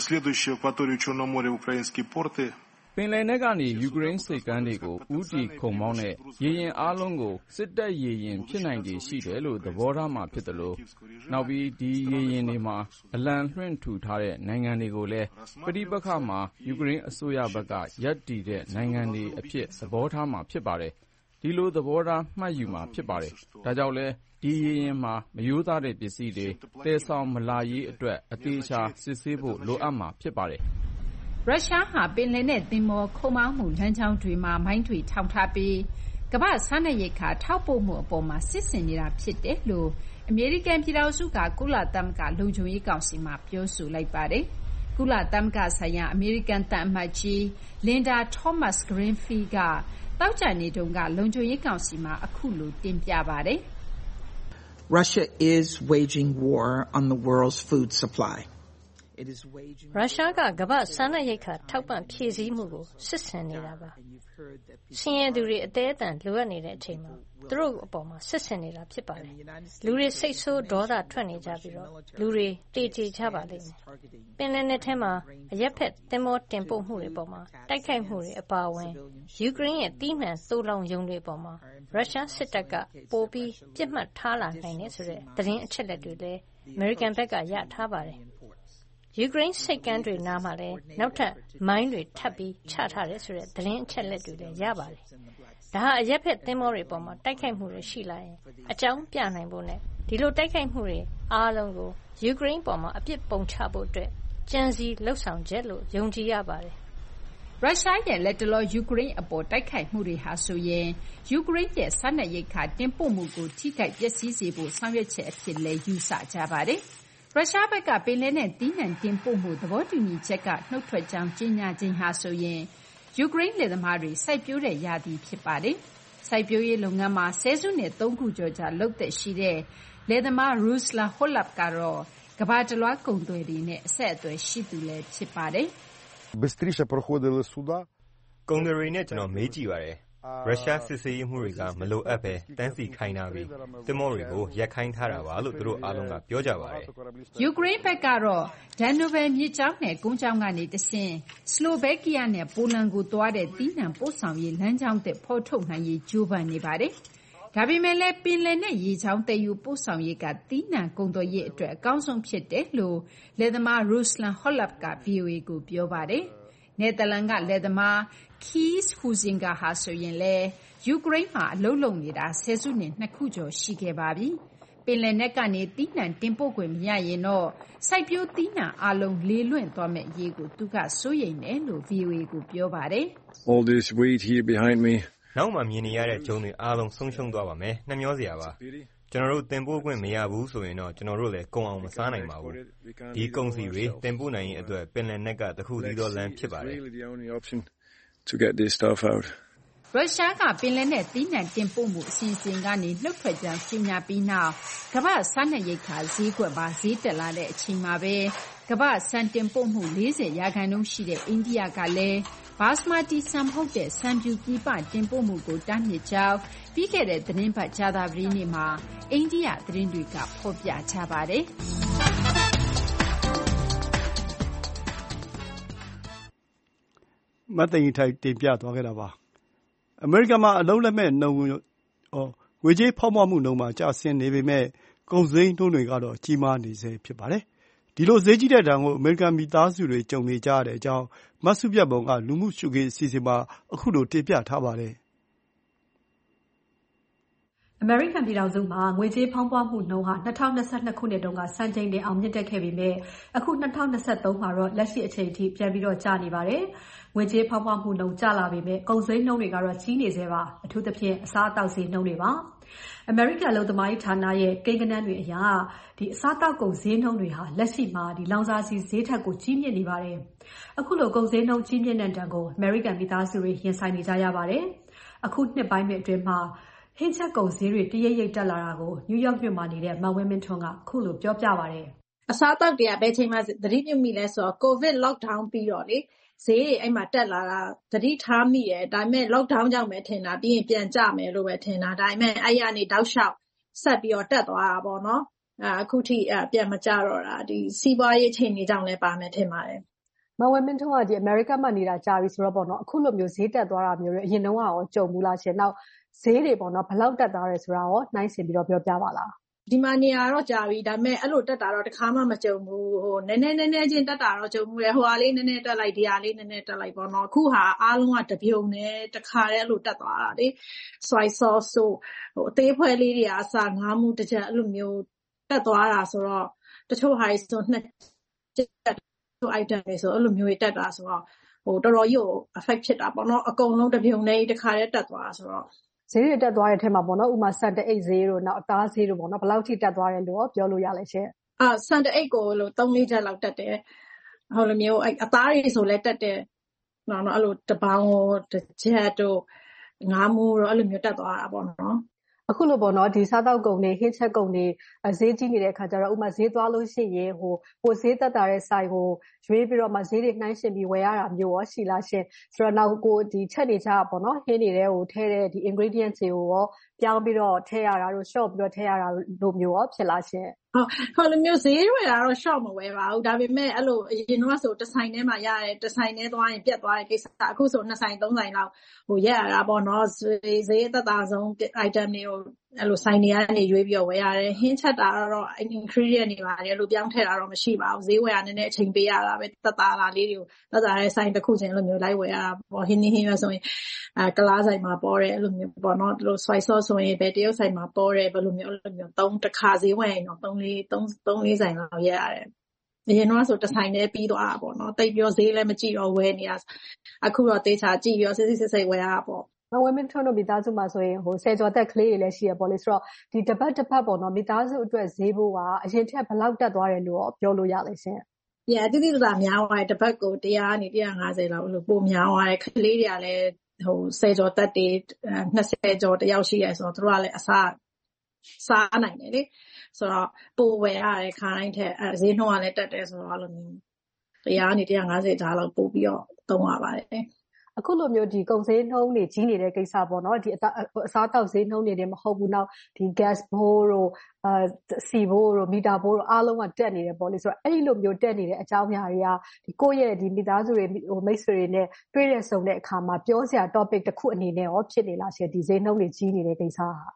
ပင်လယ်နက်ကနေယူကရိန်းဆိပ်ကမ်းတွေကိုဦးတည်ခုတ်မောင်းတဲ့ရေယာဉ်အားလုံးကိုစစ်တပ်ရေယာဉ်ဖြစ်နိုင်ခြေရှိတယ်လို့သဘောထားမှာဖြစ်သလိုနောက်ပြီးဒီရေယာဉ်တွေမှာအလံလွှင့်ထူထားတဲ့နိုင်ငံတွေကိုလည်းပဋိပက္ခမှာယူကရိန်းအစိုးရဘက်ကရပ်တည်တဲ့နိုင်ငံတွေအဖြစ်သဘောထားမှာဖြစ်ပါတယ်။ဒီလိုသဘောထားမှတ်ယူမှာဖြစ်ပါတယ်။ဒါကြောင့်လဲဒီရေယာဉ်မှာမရိုးသားတဲ့ပစ္စည်းတွေတည်ဆောင်မလာရေးအတွက်အသေးချာစစ်ဆေးဖို့လိုအပ်မှာဖြစ်ပါတယ်။ရုရှားဟာပင်လယ်နက်သင်္ဘောခုတ်မောင်းမှုလမ်းကြောင်းတွေမှာမိုင်းတွေထောင်ထားပြီးကမ္ဘာ့စားနပ်ရိက္ခာထောက်ပို့မှုအပေါ်မှာစစ်ဆင်နေတာဖြစ်တယ်လို့အမေရိကန်ပြည်ထောင်စုကကုလသမဂ္ဂလုံခြုံရေးကောင်စီမှာပြောဆိုလိုက်ပါတယ်။ကုလသမဂ္ဂဆိုင်ရာအမေရိကန်သံအမတ်ကြီး Linda Thomas-Greenfield ကသောကြာနေ့တုန်းကလုံခြုံရေးကောင်စီမှာအခုလိုတင်ပြပါတယ်။ Russia is waging war on the world's food supply. ရုရှားကကမ္ဘာ့စားနပ်ရိက္ခာထောက်ပံ့ဖြည့်ဆည်းမှုကိုစစ်ဆင်နေတာပါ။ဆင်းရဲသူတွေအသေးအတန်လိုအပ်နေတဲ့အချိန်မှာသူတို့အပေါ်မှာစစ်ဆင်နေတာဖြစ်ပါတယ်။လူတွေစိတ်ဆိုးဒေါသထွက်နေကြပြီးတော့လူတွေတေကျေကြပါလိမ့်မယ်။ပင်လယ်နက်ထဲမှာအရက်ဖက်သင်္ဘောတင်ပို့မှုတွေပေါ်မှာတိုက်ခိုက်မှုတွေအပါအဝင်ယူကရိန်းရဲ့တီးနှံသိုးလောင်ရုံတွေပေါ်မှာရုရှားစစ်တပ်ကပိုပြီးပြစ်မှတ်ထားလာနိုင်တယ်ဆိုတဲ့သတင်းအချက်အလက်တွေလည်းအမေရိကန်ဘက်ကရထားပါတယ်။ယူကရိန်းဆိပ်ကမ်းတွေနားမှာလည်းနောက်ထပ်မိုင်းတွေထပ်ပြီးချထားတယ်ဆိုတဲ့သတင်းအချက်လက်တွေလည်းရပါတယ်။ဒါဟာအရက်ဖက်သင်္ဘောတွေပေါ်မှာတိုက်ခိုက်မှုတွေရှိလာရင်အကြောင်းပြနိုင်ဖို့နဲ့ဒီလိုတိုက်ခိုက်မှုတွေအားလုံးကိုယူကရိန်းပေါ်မှာအပြစ်ပုံချဖို့အတွက်ကြံစည်လှုပ်ဆောင်ချက်လို့ယုံကြည်ရပါတယ်။ရုရှားရဲ့လက်တလောယူကရိန်းအပေါ်တိုက်ခိုက်မှုတွေဟာဆိုရင်ယူကရိန်းရဲ့စားနပ်ရိက္ခာတင်ပို့မှုကိုထိခိုက်ပျက်စီးစေဖို့ဆောင်ရွက်ချက်အဖြစ်လည်းယူဆကြပါတယ်။ရုရှားဘက်ကပင်လယ်နက်သီးနှံတင်ပို့မှုသဘောတူညီချက်ကနှုတ်ထွက်ကြောင်းကြေညာခြင်းဟာဆိုရင်ယူကရိန်းလယ်သမားတွေစိုက်ပျိုးတဲ့ရာသီဖြစ်ပါတယ်။စိုက်ပျိုးရေးလုပ်ငန်းမှာဆယ်စုနှစ်သုံးခုကျော်ကြာလုပ်သက်ရှိတဲ့လယ်သမား Ruslan Holub ကတော့ကမ္ဘာတလွှားကုန်သွယ်တွေနဲ့အဆက်အသွယ်ရှိသူလည်းဖြစ်ပါတယ်။ Быстріше проходили суда ကုန်သွယ်တွေနဲ့ကျွန်တော်မေးကြည့်ပါတယ်။ရုရှားစစ်ဆေးရေးမှုတွေကမလိုအပ်ပဲတန်းစီခိုင်းတာပြီးသင်္ဘောတွေကိုရက်ခိုင်းထားတာပါလို့သူတို့အားလုံးကပြောကြပါတယ်။ယူကရိန်းဘက်ကတော့ဒန်နိုဘယ်မြစ်ကြောင်းနဲ့ကုန်းကြောင်းကနေတဆင့်စလိုဗက်ကီးယားနဲ့ပိုလန်ကိုသွားတဲ့သီးနှံပို့ဆောင်ရေးလမ်းကြောင်းသစ်ဖော်ထုတ်နိုင်ရေးကြိုးပမ်းနေပါတယ်။ဒါပေမဲ့လည်းပင်လယ်နဲ့ရေကြောင်းသယ်ယူပို့ဆောင်ရေးကသီးနှံကုန်သွယ်ရေးအတွက်အကောင်းဆုံးဖြစ်တယ်လို့လယ်သမား Ruslan Holub က ဗွီအိုအေကိုပြောပါတယ်။နယ်သာလန်ကလယ်သမား Kees Huizinga ဟာဆိုရင်လည်းယူကရိန်းမှာအလုပ်လုပ်နေတာဆယ်စုနှစ်နှစ်ခုကျော်ရှိခဲ့ပါပြီ။ပင်လယ်နက်ကနေသီးနှံတင်ပို့ခွင့်မရရင်တော့စိုက်ပျိုးသီးနှံအားလုံးလေလွင့်သွားမယ့်အရေးကိုသူကစိုးရိမ်တယ်လို့ ဗွီအိုအေ ကိုပြောပါတယ်။ All this weight here behind me. နောက်မှာမြင်နေရတဲ့ဂျုံတွေအားလုံးဆုံးရှုံးသွားပါမယ်။နှမျောစရာပါ။ကျွန်တော်တို့တင်ပို့ခွင့်မရဘူးဆိုရင်တော့ကျွန်တော်တို့လည်းကုန်အောင်မစားနိုင်ပါဘူး။ဒီကုန်စည်တွေတင်ပို့နိုင်ရင်အတွက်ပင်လယ်နက်ကတခုတည်းသောလမ်းဖြစ်ပါတယ်။ To get this stuff out. ရုရှားကပင်လယ်နက်သီးနှံတင်ပို့မှုအစီအစဉ်ကနေနှုတ်ထွက်ကြောင်းကြေညာပြီးနောက်ကမ္ဘာ့စားနပ်ရိက္ခာဈေးကွက်ပါဈေးတက်လာတဲ့အချိန်မှာပဲကမ္ဘာ့ဆန်တင်ပို့မှု၄၀ရာခိုင်နှုန်းရှိတဲ့အိန္ဒိယကလည်းဘာစမတီဆန်မဟုတ်တဲ့ဆန်ဖြူပြည်ပတင်ပို့မှုကိုတားမြစ်ကြောင်းပြီးခဲ့တဲ့သတင်းပတ်ကြာသပတေးနေ့မှာအိန္ဒိယသတင်းတွေကဖော်ပြကြပါတယ်။မသိင်္ဂီထိုက်တင်ပြသွားခဲ့တာပါ။အမေရိကန်မှာအလုပ်လက်မဲ့နှုန်းငွေကြေးဖောက်ပွမှုနှုန်းမှာကျဆင်းနေပေမဲ့ကုန်ဈေးနှုန်းတွေကတော့ကြီးမားနေဆဲဖြစ်ပါတယ်။ဒီလိုဈေးကြီးတဲ့ဒဏ်ကိုအမေရိကန်မိသားစုတွေကြုံနေကြရတဲ့အကြောင်းမစုမြတ်မွန်ကလူမှုရှုခင်းအစီအစဉ်မှာအခုလိုတင်ပြထားပါတယ်။အမေရိကန်ပြည်ထောင်စုမှာငွေကြေးဖောင်းပွမှုနှုန်းဟာ၂၀၂၂ခုနှစ်တုန်းကစံချိန်တင်အောင်မြင့်တက်ခဲ့ပေမဲ့အခု၂၀၂၃မှာတော့လက်ရှိအချိန်အထိပြန်ပြီးတော့ကျနေပါတယ်။ငွေကြေးဖောင်းပွမှုနှုန်းကျလာပေမဲ့ကုန်ဈေးနှုန်းတွေကတော့ကြီးနေသေးပါ။အထူးသဖြင့်အစားအသောက်ဈေးနှုန်းတွေပါ။အမေရိကန်အလုပ်သမားရေးဌာနရဲ့ကိန်းဂဏန်းတွေအရဒီအစားအသောက်ကုန်ဈေးနှုန်းတွေဟာလက်ရှိမှာဒီလောင်စာဆီဈေးထက်ကိုကြီးမြင့်နေပါတယ်။အခုလိုကုန်ဈေးနှုန်းကြီးမြင့်တဲ့တန်ကိုအမေရိကန်မိသားစုတွေရင်ဆိုင်နေကြရပါတယ်။အခုနှစ်ပိုင်းတွေအတွင်းမှာဟင်းချက်ကုန်ဈေးတွေတရိပ်ရိပ်တက်လာတာကိုနယူးယောက်မြို့မှာနေတဲ့မဝင်းမင်းထွန်းကခုလိုပြောပြပါတယ်။အစားအသောက်တွေကဘယ်ချိန်မှသတိပြုမိလဲဆိုတော့ COVID lockdown ပြီးတော့လေဈေးတွေအဲ့မှာတက်လာတာသတိထားမိတယ်ဒါပေမဲ့ lockdown ကြောင့်ပဲထင်တာပြီးရင်ပြန်ကျမယ်လို့ပဲထင်တာဒါပေမဲ့အဲ့ရနေတောက်လျှောက်ဆက်ပြီးတော့တက်သွားတာပေါ့နော်အခုထိပြန်မကျတော့တာဒီစီးပွားရေးချိန်တွေကြောင့်လည်းပါမယ်ထင်ပါတယ်မဝဲမင်းထုံးကဒီအမေရိကန်မှာနေတာကြာပြီဆိုတော့ပေါ့နော်အခုလိုမျိုးဈေးတက်သွားတာမျိုးတွေအရင်တုန်းကရောကြုံဘူးလားရှင်နောက်ဈေးတွေပေါ့နော်ဘယ်လောက်တက်သွားတယ်ဆိုတာရောနှိုင်းဆင်ပြီးတော့ပြောပြပါလားဒီမှာနေရာတော့ကြာပြီဒါပေမဲ့အဲ့လိုတက်တာတော့တစ်ခါမှမကြုံဘူးဟိုနည်းနည်းနည်းနည်းချင်းတက်တာတော့ကြုံဘူးလေဟိုဟာလေးနည်းနည်းတက်လိုက်ဒီဟာလေးနည်းနည်းတက်လိုက်ပေါ့နော်အခုဟာအားလုံးကတပြုံနဲ့တစ်ခါတည်းအဲ့လိုတက်သွားတာလေ soy sauce ဆိုဟိုအသေးဖွဲလေးတွေအစားငါးမှုတစ်ချက်အဲ့လိုမျိုးတက်သွားတာဆိုတော့တချို့ဟာဆိုနှစ်ချက်တို့ item တွေဆိုအဲ့လိုမျိုးတက်တာဆိုတော့ဟိုတော်တော်ကြီးကို affect ဖြစ်တာပေါ့နော်အကုန်လုံးတပြုံနဲ့တစ်ခါတည်းတက်သွားတာဆိုတော့ဈေးတွေတက်သွားတဲ့အထက်မှာပေါ့နော်ဥမာစံတအိတ်ဈေးတို့နောက်အသားဈေးတို့ပေါ့နော်ဘယ်လောက်ထိတက်သွားတယ်လို့ပြောလို့ရလဲရှင်အာစံတအိတ်ကိုလို့သုံးလေးချက်လောက်တက်တယ်ဟိုလိုမျိုးအသားတွေဆိုလဲတက်တယ်နော်နော်အဲ့လိုတပေါင်းတစ်ချက်တို့ငါးမိုးတို့အဲ့လိုမျိုးတက်သွားတာပေါ့နော်အခုလိုပေါ့နော်ဒီစားတောက်ကုန်တွေဟင်းချက်ကုန်တွေဈေးကြီးနေတဲ့အခါကျတော့ဥမာဈေးသွားလို့ရှိရင်ဟိုကိုဈေးတက်တာတဲ့ဆိုင်ကိုရွေးပြီးတော့မှဈေးတွေနှိုင်းရှင်ပြီးဝယ်ရတာမျိုးရောရှိလားရှင်ဆိုတော့နောက်ကိုဒီချက်တွေချပေါ့နော်ဟင်းနေတဲ့ဟိုထဲတဲ့ဒီ ingredients တွေကိုရောပြောင်းပြီးတော့ထည့်ရတာတို့ short ပြီးတော့ထည့်ရတာတို့မျိုးရောဖြစ်လားရှင်ဟုတ်ဟိုလိုမျိုးဈေးဝယ်တာတော့ short မဝယ်ပါဘူးဒါပေမဲ့အဲ့လိုအရင်တော့ဆိုတစ်ဆိုင်ထဲမှာရတယ်တစ်ဆိုင်ထဲသွားရင်ပြတ်သွားတဲ့ကိစ္စအခုဆိုနှစ်ဆိုင်သုံးဆိုင်လောက်ဟိုရက်ရတာပေါ့နော်ဈေးသက်သာဆုံး item တွေကိုအဲ့လိုဆိုင်တွေကနေရွေးပြီးတော့ဝယ်ရတယ်ဟင်းချက်တာတော့ ingredient တွေပါတယ်အဲ့လိုပြောင်းထည့်တာတော့မရှိပါဘူးဈေးဝယ်ရနည်းနည်းအချိန်ပေးရတာပဲသက်သာလာလေးတွေကိုသက်သာတဲ့ဆိုင်တစ်ခုချင်းအဲ့လိုမျိုးလိုက်ဝယ်ရတာပေါ့ဟင်းဟင်းရဆိုရင်အဲကလားဆိုင်မှာပေါ်တယ်အဲ့လိုမျိုးပေါ့နော်ဒီလို soy sauce ဆိုရင်ပဲတရုတ်ဆိုင်မှာပေါ်တယ်ဘယ်လိုမျိုးအဲ့လိုမျိုးသုံးတစ်ခါဈေးဝယ်ရင်တော့သုံးလေးသုံးသုံးလေးဆိုင်လောက်ရက်ရတယ်အရင်တော့ဆိုတစ်ဆိုင်နဲ့ပြီးသွားတာပေါ့နော်တိတ်ပြောဈေးလည်းမကြည့်တော့ဝယ်နေတာအခုတော့တေးချာကြည့်ပြီးစစ်စစ်စစ်စစ်ဝယ်ရတာပေါ့မဝဲမင်းထွန်းတို့မိသားစုမှာဆိုရင်ဟိုဆယ်ကျော်သက်ကလေးတွေလည်းရှိရပေါ့လေဆိုတော့ဒီတပတ်တစ်ပတ်ပေါ့နော်မိသားစုအတွက်ဈေးဘိုးကအရင်ထက်ဘယ်လောက်တက်သွားတယ်လို့ပြောလို့ရလဲရှင်။ Yeah တိတိကျကျများသွားတယ်တစ်ပတ်ကိုone hundredကနေone hundred fiftyလောက်လို့ပိုများသွားတယ်ကလေးတွေကလည်းဟိုဆယ်ကျော်သက်တွေtwentyကျော်တယောက်ရှိရဲဆိုတော့တို့ကလည်းအစားစားနိုင်တယ်လေဆိုတော့ပိုဝယ်ရတယ်ခါတိုင်းထက်အဲဈေးနှုန်းကလည်းတက်တယ်ဆိုတော့အဲ့လိုမျိုးone hundredကနေone hundred fiftyကြားလောက်ပို့ပြီးတော့သုံးရပါတယ်အခုလိုမျိုးဒီကုန်ဈေးနှုန်းတွေကြီးနေတဲ့ကိစ္စပေါ့နော်ဒီအစားတောက်ဈေးနှုန်းတွေမဟုတ်ဘူးနောက်ဒီ gas ဘိုးတို့အာစီဘိုးတို့မီတာဘိုးတို့အားလုံးကတက်နေတယ်ပေါ့လေဆိုတော့အဲ့ဒီလိုမျိုးတက်နေတဲ့အကြောင်းအရာတွေကဒီကိုယ့်ရဲ့ဒီမိသားစုတွေဟိုမိတ်ဆွေတွေနဲ့တွေ့ရဆုံတဲ့အခါမှာပြောစရာ topic တစ်ခုအနေနဲ့ရောဖြစ်နေလားရှင်ဒီဈေးနှုန်းတွေကြီးနေတဲ့ကိစ္စဟာပြ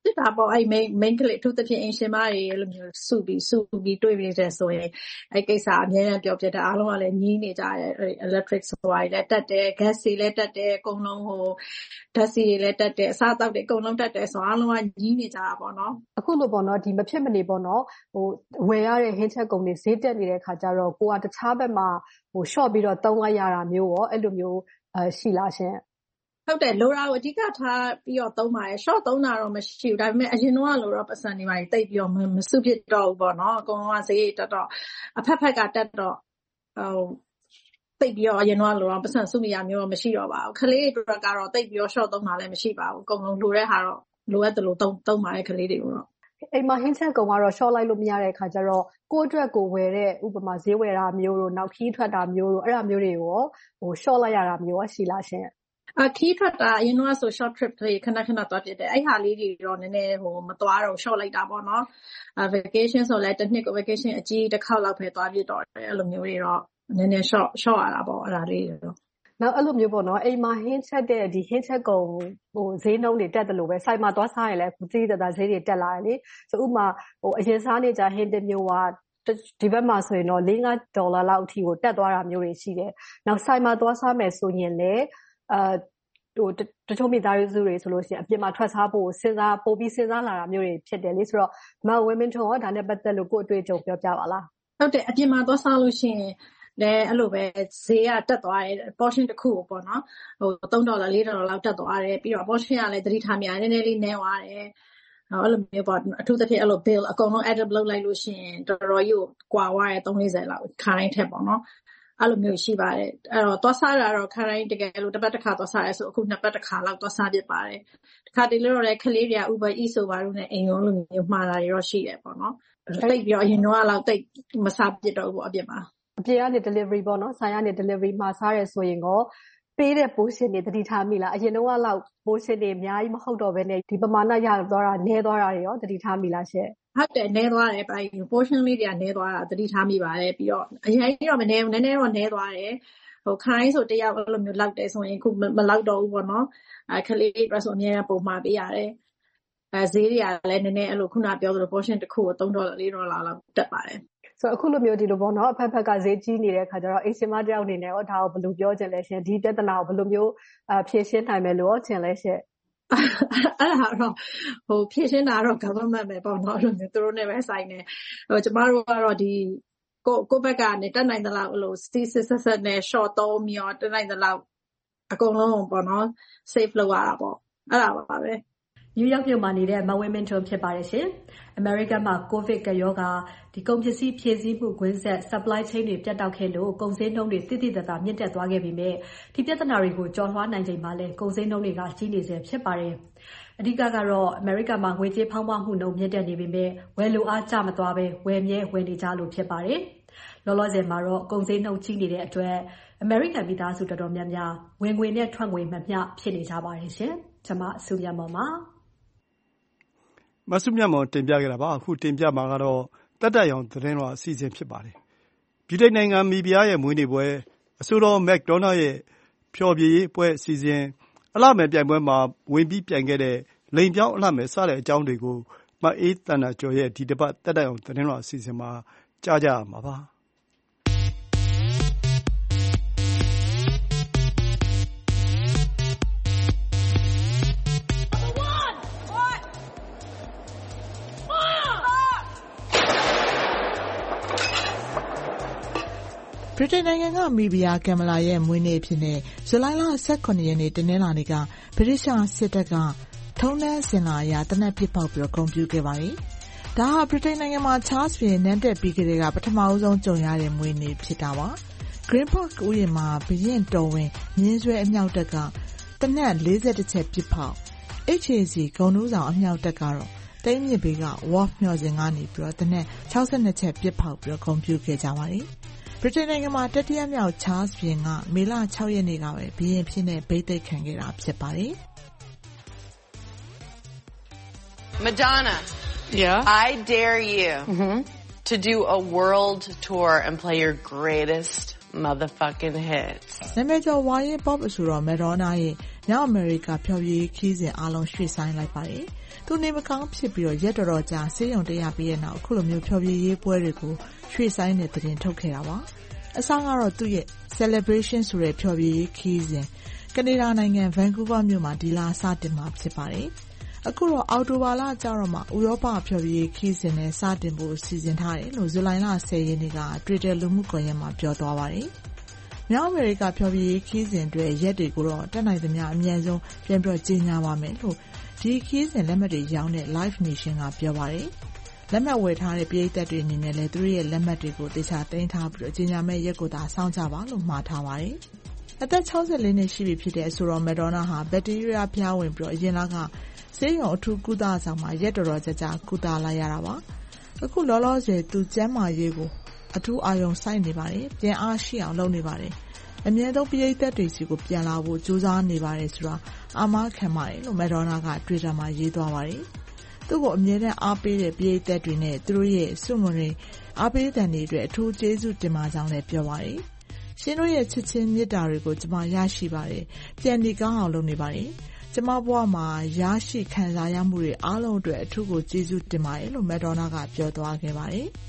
ဖြစ်တာပေါ့အဲ့ main main ကလေးအထူးသဖြင့်အင်ရှင်မတွေအဲ့လိုမျိုးစုပြီးစုပြီးတွေ့ပြီးတဲ့ဆိုရင်အဲ့ကိစ္စအများကြီးပြောပြတယ်အားလုံးကလည်းညီးနေကြတယ် electric ဆိုတာလည်းတက်တယ် gas တွေလည်းတက်တယ်အကုန်လုံးဟိုဓာတ်ဆီတွေလည်းတက်တယ်အစားအသောက်တွေအကုန်လုံးတက်တယ်ဆိုအားလုံးကညီးနေကြတာပေါ့နော်အခုလိုပေါ့နော်ဒီမဖြစ်မနေပေါ့နော်ဟိုဝယ်ရတဲ့ဟင်းချက်ကုန်တွေဈေးတက်နေတဲ့ခါကျတော့ကိုကတခြားဘက်မှာဟို short ပြီးတော့တုံးလိုက်ရတာမျိုးရောအဲ့လိုမျိုးအဲရှိလားရှင်ဟုတ်တယ်လိုရာကိုအဓိကထားပြီးတော့သုံးပါတယ် short သုံးတာတော့မရှိဘူးဒါပေမဲ့အရင်တော့လိုတော့ပတ်စံနေပါတိတ်ပြီးတော့မစုဖြစ်တော့ဘူးပေါ့နော်အကုန်လုံးကဈေးတက်တော့အဖက်ဖက်ကတက်တော့ဟိုတိတ်ပြီးတော့အရင်တော့လိုတော့ပတ်စံစုမိရမျိုးတော့မရှိတော့ပါဘူးခလေးတွေအတွက်ကတော့တိတ်ပြီးတော့ short သုံးတာလည်းမရှိပါဘူးအကုန်လုံးလိုတဲ့ဟာတော့လိုအပ်တယ်လို့သုံးသုံးပါတယ်ခလေးတွေကိုတော့အိမ်မှာဟင်းချက်ကုန်ကတော့ short လိုက်လို့မရတဲ့အခါကျတော့ကိုယ့်အတွက်ကိုဝယ်တဲ့ဥပမာဈေးဝယ်တာမျိုးတို့နောက်ခီးထွက်တာမျိုးတို့အဲ့ဒါမျိုးတွေကိုဟို short လိုက်ရတာမျိုးရှိလားရှင်အခီးထွက်တာအရင်ကဆို short trip လေးခဏခဏသွားပြတယ်အဲ့ဟာလေးတွေတော့နည်းနည်းဟိုမသွားတော့ short လိုက်တာပေါ့နော် vacation ဆိုလဲတစ်နှစ်ကို vacation အကြီးတစ်ခေါက်လောက်ပဲသွားပြတော့တယ်အဲ့လိုမျိုးတွေတော့နည်းနည်း short short ရတာပေါ့အဲ့ဒါလေးတွေတော့နောက်အဲ့လိုမျိုးပေါ့နော်အိမ်မှာဟင်းချက်တဲ့ဒီဟင်းချက်ကုန်ဟိုဈေးနှုန်းတွေတက်တယ်လို့ပဲစိုက်မှာသွားစားရင်လည်းခုကြီးတသားဈေးတွေတက်လာတယ်လေဆိုဥမာဟိုအရင်စားနေကြဟင်းတစ်မျိုးကဒီဘက်မှာဆိုရင်တော့၄-၅ဒေါ်လာလောက်အထိကိုတက်သွားတာမျိုးတွေရှိတယ်နောက်စိုက်မှာသွားစားမယ်ဆိုရင်လည်းအာဟိုတချို့မိသားစုတွေဆိုလို့ရှိရင်အပြင်မှာထွက်စားဖို့စဉ်းစားပို့ပြီးစဉ်းစားလာတာမျိုးတွေဖြစ်တယ်လေဆိုတော့မဝင်းမင်းထုံရောဒါနဲ့ပတ်သက်လို့ကိုယ့်အတွေ့အကြုံပြောပြပါလားဟုတ်တယ်အပြင်မှာသွားစားလို့ရှိရင်လည်းအဲ့လိုပဲဈေးကတက်သွားတယ် portion တစ်ခုကိုပေါ့နော်ဟို၃ဒေါ်လာ၄ဒေါ်လာလောက်တက်သွားတယ်ပြီးတော့ portion ကလည်းသတိထားမြနည်းနည်းလေးနည်းသွားတယ်အဲ့လိုမျိုးပေါ့အထူးသဖြင့်အဲ့လို bill အကုန်လုံး add up လုပ်လိုက်လို့ရှိရင်တော်တော်ကြီးကိုကွာသွားတယ်၃-၄၀လောက်ခါတိုင်းထက်ပေါ့နော်အဲ့လိုမျိုးရှိပါတယ်အဲ့တော့သွားစားတာတော့ခါတိုင်းတကယ်လို့တစ်ပတ်တစ်ခါသွားစားရဲဆိုအခုနှစ်ပတ်တစ်ခါလောက်သွားစားဖြစ်ပါတယ်တစ်ခါတလေတော့လည်းခလေးတွေက Uber Eats ဆိုပါလို့နဲ့အိမ်ရောလိုမျိုးမှားတာတွေတော့ရှိတယ်ပေါ့နော်တိတ်ပြီးတော့အရင်တော့လောက်တိတ်မစားဖြစ်တော့ဘူးအပြင်မှာအပြင်ကနေ delivery ပေါ့နော်ဆိုင်ကနေ delivery မှာစားရဲဆိုရင်ကောပေးတဲ့ portion တွေတတိထားမိလားအရင်တော့လောက် portion တွေအများကြီးမဟုတ်တော့ဘဲနဲ့ဒီပမာဏရသွားတာနည်းသွားတာတွေရောတတိထားမိလားရှင့်ဟုတ်တယ်နည်းသွားတယ်ပိုင် portion လေးတွေကနည်းသွားတာတတိထားမိပါတယ်ပြီးတော့အရင်တော့မနည်းဘူးနည်းနည်းတော့နည်းသွားတယ်ဟိုခိုင်းဆိုတယောက်အဲ့လိုမျိုးလောက်တယ်ဆိုရင်ခုမလောက်တော့ဘူးပေါ့နော်အဲခလေးတွေဆိုအများကြီးပုံမှာပေးရတယ်အဲဈေးတွေကလည်းနည်းနည်းအဲ့လိုခုနပြောသလို portion တစ်ခုကို၃ဒေါ်လာ၄ဒေါ်လာလောက်တက်ပါတယ်ဆိုအခုလိုမျိုးဒီလိုပေါ့နော်အဖက်ဖက်ကဈေးကြီးနေတဲ့ခါကျတော့အိမ်ရှင်မတယောက်အနေနဲ့ရောဒါကိုဘယ်လိုပြောချင်လဲရှင်ဒီပြဿနာကိုဘယ်လိုမျိုးအဖြေရှင်းနိုင်မယ်လို့ထင်လဲရှင်အဲ့ဒါတော့ဟိုဖြည့်ရှင်းတာတော့ government ပဲပေါ့နော်အဲ့လိုမျိုးသူတို့နဲ့ပဲဆိုင်နေဟိုကျမတို့ကတော့ဒီကိုကိုဘက်ကနေတက်နိုင်တဲ့လောက်အဲ့လို six six six နဲ့ short သုံးပြီးတော့တက်နိုင်တဲ့လောက်အကုန်လုံးပေါ့နော် save လုပ်ရတာပေါ့အဲ့ဒါပါပဲနယူးယောက်မြို့မှာနေတဲ့မဝင်းမင်းထွန်းဖြစ်ပါတယ်ရှင်။ အမေရိကန်မှာ ကိုဗစ်ကရောဂါဒီကုန်ပစ္စည်းဖြည့်ဆည်းမှုကွင်းဆက် supply chain တွေပြတ်တောက်ခဲ့လို့ကုန်စည်နှုန်းတွေတိတိတသာမြင့်တက်သွားခဲ့ပြီးမြဲဒီပြဿနာတွေကိုကျော်လွှားနိုင်ချိန်မှာလည်းကုန်စည်နှုန်းတွေကကြီးနေစေဖြစ်ပါတယ်။အဓိကကတော့အမေရိကန်မှာငွေကြေးဖောင်းပွားမှုနှုန်းမြင့်တက်နေပြီးမြဲဝယ်လိုအားကျမသွားပဲဝယ်မြဲဝယ်နေကြလို့ဖြစ်ပါတယ်။လောလောဆယ်မှာတော့ကုန်စည်နှုန်းကြီးနေတဲ့အတွက်အမေရိကန်ပြည်သားစုတော်တော်များများဝင်ငွေနဲ့ထွက်ငွေမမျှဖြစ်နေကြပါတယ်ရှင်။ကျွန်မစုမြတ်မောင်ပါမဆုမြတ်မောင်တင်ပြခဲ့တာပါအခုတင်ပြမှာကတော့တက်တက်ရောင်သတင်းတော်အစီအစဉ်ဖြစ်ပါတယ်ဗြိတိန်နိုင်ငံမီဘီယာရဲ့မွေးနေ့ပွဲအဆိုတော်မက်ဒေါနာရဲ့ဖျော်ဖြေရေးပွဲအစီအစဉ်အလှမယ်ပြိုင်ပွဲမှာဝင်ပြီးပြိုင်ခဲ့တဲ့လိန်ပြောင်းအလှမယ်စတဲ့အကြောင်းတွေကိုမအေးတန်တာကျော်ရဲ့ဒီတစ်ပတ်တက်တက်ရောင်သတင်းတော်အစီအစဉ်မှာကြားကြရမှာပါဗြိတိန်နိုင်ငံကမီဘီယာကမ်မလာရဲ့မွေးနေ့အဖြစ်နဲ့ဇူလိုင်လ၁၇ရက်နေ့တနင်္လာနေ့ကဗြိတိရှစစ်တပ်ကထုံးတမ်းစဉ်လာအရသေနတ်ပစ်ဖောက်ပြီးဂုဏ်ပြုခဲ့ပါတယ်။ဒါဟာဗြိတိန်နိုင်ငံမှာချားစ်ဘုရင်နန်းတက်ပြီးကတည်းကပထမဆုံးကြုံရတဲ့မွေးနေ့ဖြစ်တာပါ။ Green Park ဥယျာဉ်မှာဘုရင်တော်ဝင်မြင်းဆွဲအမြောက်တပ်ကသေနတ်၄၁ချက်ပစ်ဖောက် H A C ဂုဏ်ထူးဆောင်အမြောက်တပ်ကတော့သိမ်းမြစ်ဘေးက Wharf မျှော်စင်ကနေပြီးတော့သေနတ်၆၂ချက်ပစ်ဖောက်ပြီးဂုဏ်ပြုခဲ့ကြပါတယ်။ဗြိတိန်နိုင်ငံမှာတတိယမြောက်ချားစ်ဘုရင်ကမေလ၆ရက်နေ့ကပဲဘုရင်ဖြစ်နေဗိသိက်ခံခဲ့တာဖြစ်ပါတယ်။ Madonna, yeah, I dare you mm-hmm. to do a world tour and play your greatest motherfucking hits. နာမည်ကျော်ဝါရင် pop အဆိုတော် Madonna ရဲ့မြောက်အမေရိကဖျော်ဖြေရေးခရီးစဉ်အားလုံးရွှေ့ဆိုင်းလိုက်ပါတယ်။သူနေမကောင်းဖြစ်ပြီးတော့ရက်တော်တော်ကြာဆေးရုံတက်ရပြီးတဲ့နောက်အခုလိုမျိုးဖျော်ဖြေရေးပွဲတွေကိုရွှေ့ဆိုင်းတဲ့သတင်းထုတ်ခဲ့တာပါ။အစကတော့သူ့ရဲ့ Celebration ဆိုတဲ့ဖျော်ဖြေရေးခရီးစဉ်ကနေဒါနိုင်ငံဗန်ကူးဗားမြို့မှာဒီလစတင်မှာဖြစ်ပါတယ်။အခုတော့အောက်တိုဘာလကျတော့မှဥရောပဖျော်ဖြေရေးခရီးစဉ်နဲ့စတင်ဖို့စီစဉ်ထားတယ်လို့ဇူလိုင်လဆယ်ရက်နေ့က Twitter လူမှုကွန်ရက်မှာပြောသွားပါတယ်။မြောက်အမေရိကဖျော်ဖြေရေးခရီးစဉ်အတွက်ရက်တွေကိုတော့တက်နိုင်သမျှအမြန်ဆုံးပြန်ပြီးကြေညာပါမယ်လို့ဒီခရီးစဉ်လက်မှတ်တွေရောင်းတဲ့ Live Nation ကပြောပါတယ်။လက်မှတ်ဝယ်ထားတဲ့ပရိသတ်တွေအနေနဲ့လည်းသူတို့ရဲ့လက်မှတ်တွေကိုသေချာသိမ်းထားပြီးကြေညာမဲ့ရက်ကိုသာစောင့်ကြပါလို့မှာထားပါတယ်။အသက်၆၄နှစ်ရှိပြီဖြစ်တဲ့အဆိုတော် Madonna ဟာဘက်တီးရီးယားဖျားဝင်ပြီးအရင်လကဆေးရုံအထူးကုသဆောင်မှာရက်တော်တော်ကြာကြာကုသလိုက်ရတာပါ။အခုလောလောဆယ်သူကျန်းမာရေးကိုအထူးအာရုံစိုက်နေပါတယ်။ပြန်အားရှိအောင်လုပ်နေပါတယ်။အမြဲတမ်းပရိသတ်တွေစီကိုပြန်လာဖို့ကြိုးစားနေပါတယ်ဆိုတာအာမခံပါတယ်လို့ Madonna က Twitter မှာရေးသွားပါတယ်။သူ့ကိုအမြဲတမ်းအားပေးတဲ့ပရိသတ်တွေနဲ့သူတို့ရဲ့စွန့်မတွေအားပေးတဲ့နေအတွက်အထူးကျေးဇူးတင်ပါကြောင်းလည်းပြောပါတယ်။ရှင်တို့ရဲ့ချစ်ချင်းမေတ္တာတွေကိုကျွန်မရရှိပါတယ်။ပြန်ဒီကောင်းအောင်လုပ်နေပါတယ်။ကျွန်မဘဝမှာရရှိခံစားရမှုတွေအားလုံးအတွက်အထူးကိုကျေးဇူးတင်ပါတယ်လို့ Madonna ကပြောသွားခဲ့ပါတယ်။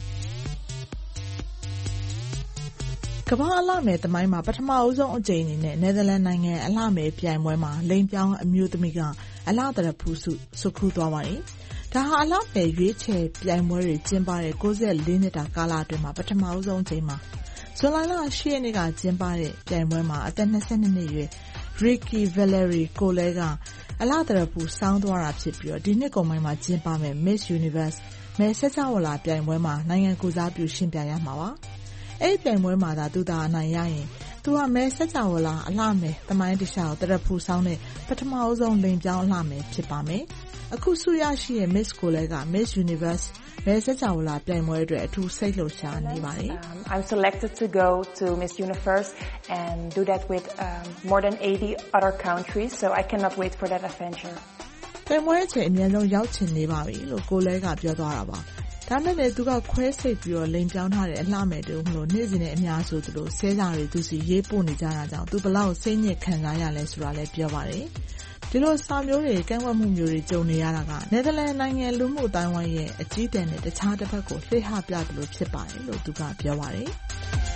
ကမ္ဘာအလှမယ်သမိုင်းမှာပထမအဆုံးအကြိမ်အနေနဲ့နယ်သာလန်နိုင်ငံအလှမယ်ပြိုင်ပွဲမှာလိန်ပြောင်းအမျိုးသမီးကအလှသရဖူးစုစုခူးသွားပါတယ်။ဒါဟာအလှမယ်ရွေးချယ်ပြိုင်ပွဲတွေကျင်းပတဲ့၉၄နှစ်တာကာလအတွင်းမှာပထမအဆုံးအကြိမ်မှာဇူလိုင်လ၈ရက်နေ့ကကျင်းပတဲ့ပြိုင်ပွဲမှာအသက်၂၂နှစ်အရွယ် Ricky Valerie ကိုလဲကအလှသရဖူးစောင်းသွားတာဖြစ်ပြီးတော့ဒီနှစ်ကုန်ပိုင်းမှာကျင်းပမယ့် Miss Universe မဲဆက်ချဝလာပြိုင်ပွဲမှာနိုင်ငံကိုစားပြုရှင်ပြိုင်ရမှာပါ။အဲ့ဒီပြိုင်ပွဲမှာသာသူသာအနိုင်ရရင်သူကမဲဆက်ချဝလာအလှမယ်သမိုင်းတခြားကိုတရဖူးဆောင်တဲ့ပထမအဆုံးလိန်ပြောင်းအလှမယ်ဖြစ်ပါမယ်။အခုဆုရရှိရဲ့ Miss ကိုလဲက Miss Universe မဲဆက်ချဝလာပြိုင်ပွဲအတွက်အထူးစိတ်လှုပ်ရှားနေပါတယ်။ I'm selected to go to Miss Universe and do that with um, more than eighty other countries, so I cannot wait for that adventure. ပြိုင်ပွဲအချိန်အများဆုံးရောက်ချင်နေပါပြီလို့ကိုလဲကပြောသွားတာပါ။ဒါမဲ့လည်းသူကခွဲစိတ်ပြီးတော့လိန်ပြောင်းထားတဲ့အလှမယ်တူမလို့နေ့စဉ်နဲ့အများဆိုသလိုဆဲစာတွေသူစီရေးပို့နေကြတာကြောင့်သူဘလောက်စိတ်ညစ်ခံစားရလဲဆိုတာလည်းပြောပါတယ်။ဒီလိုစာမျိုးတွေကန့်ကွက်မှုမျိုးတွေကြုံနေရတာကနယ်သာလန်နိုင်ငံလူမှုအတိုင်းဝိုင်းရဲ့အကြီးတန်းနဲ့တခြားတစ်ဖက်ကိုလှည့်ဟပြတယ်လို့ဖြစ်ပါတယ်လို့သူကပြောပါတယ်။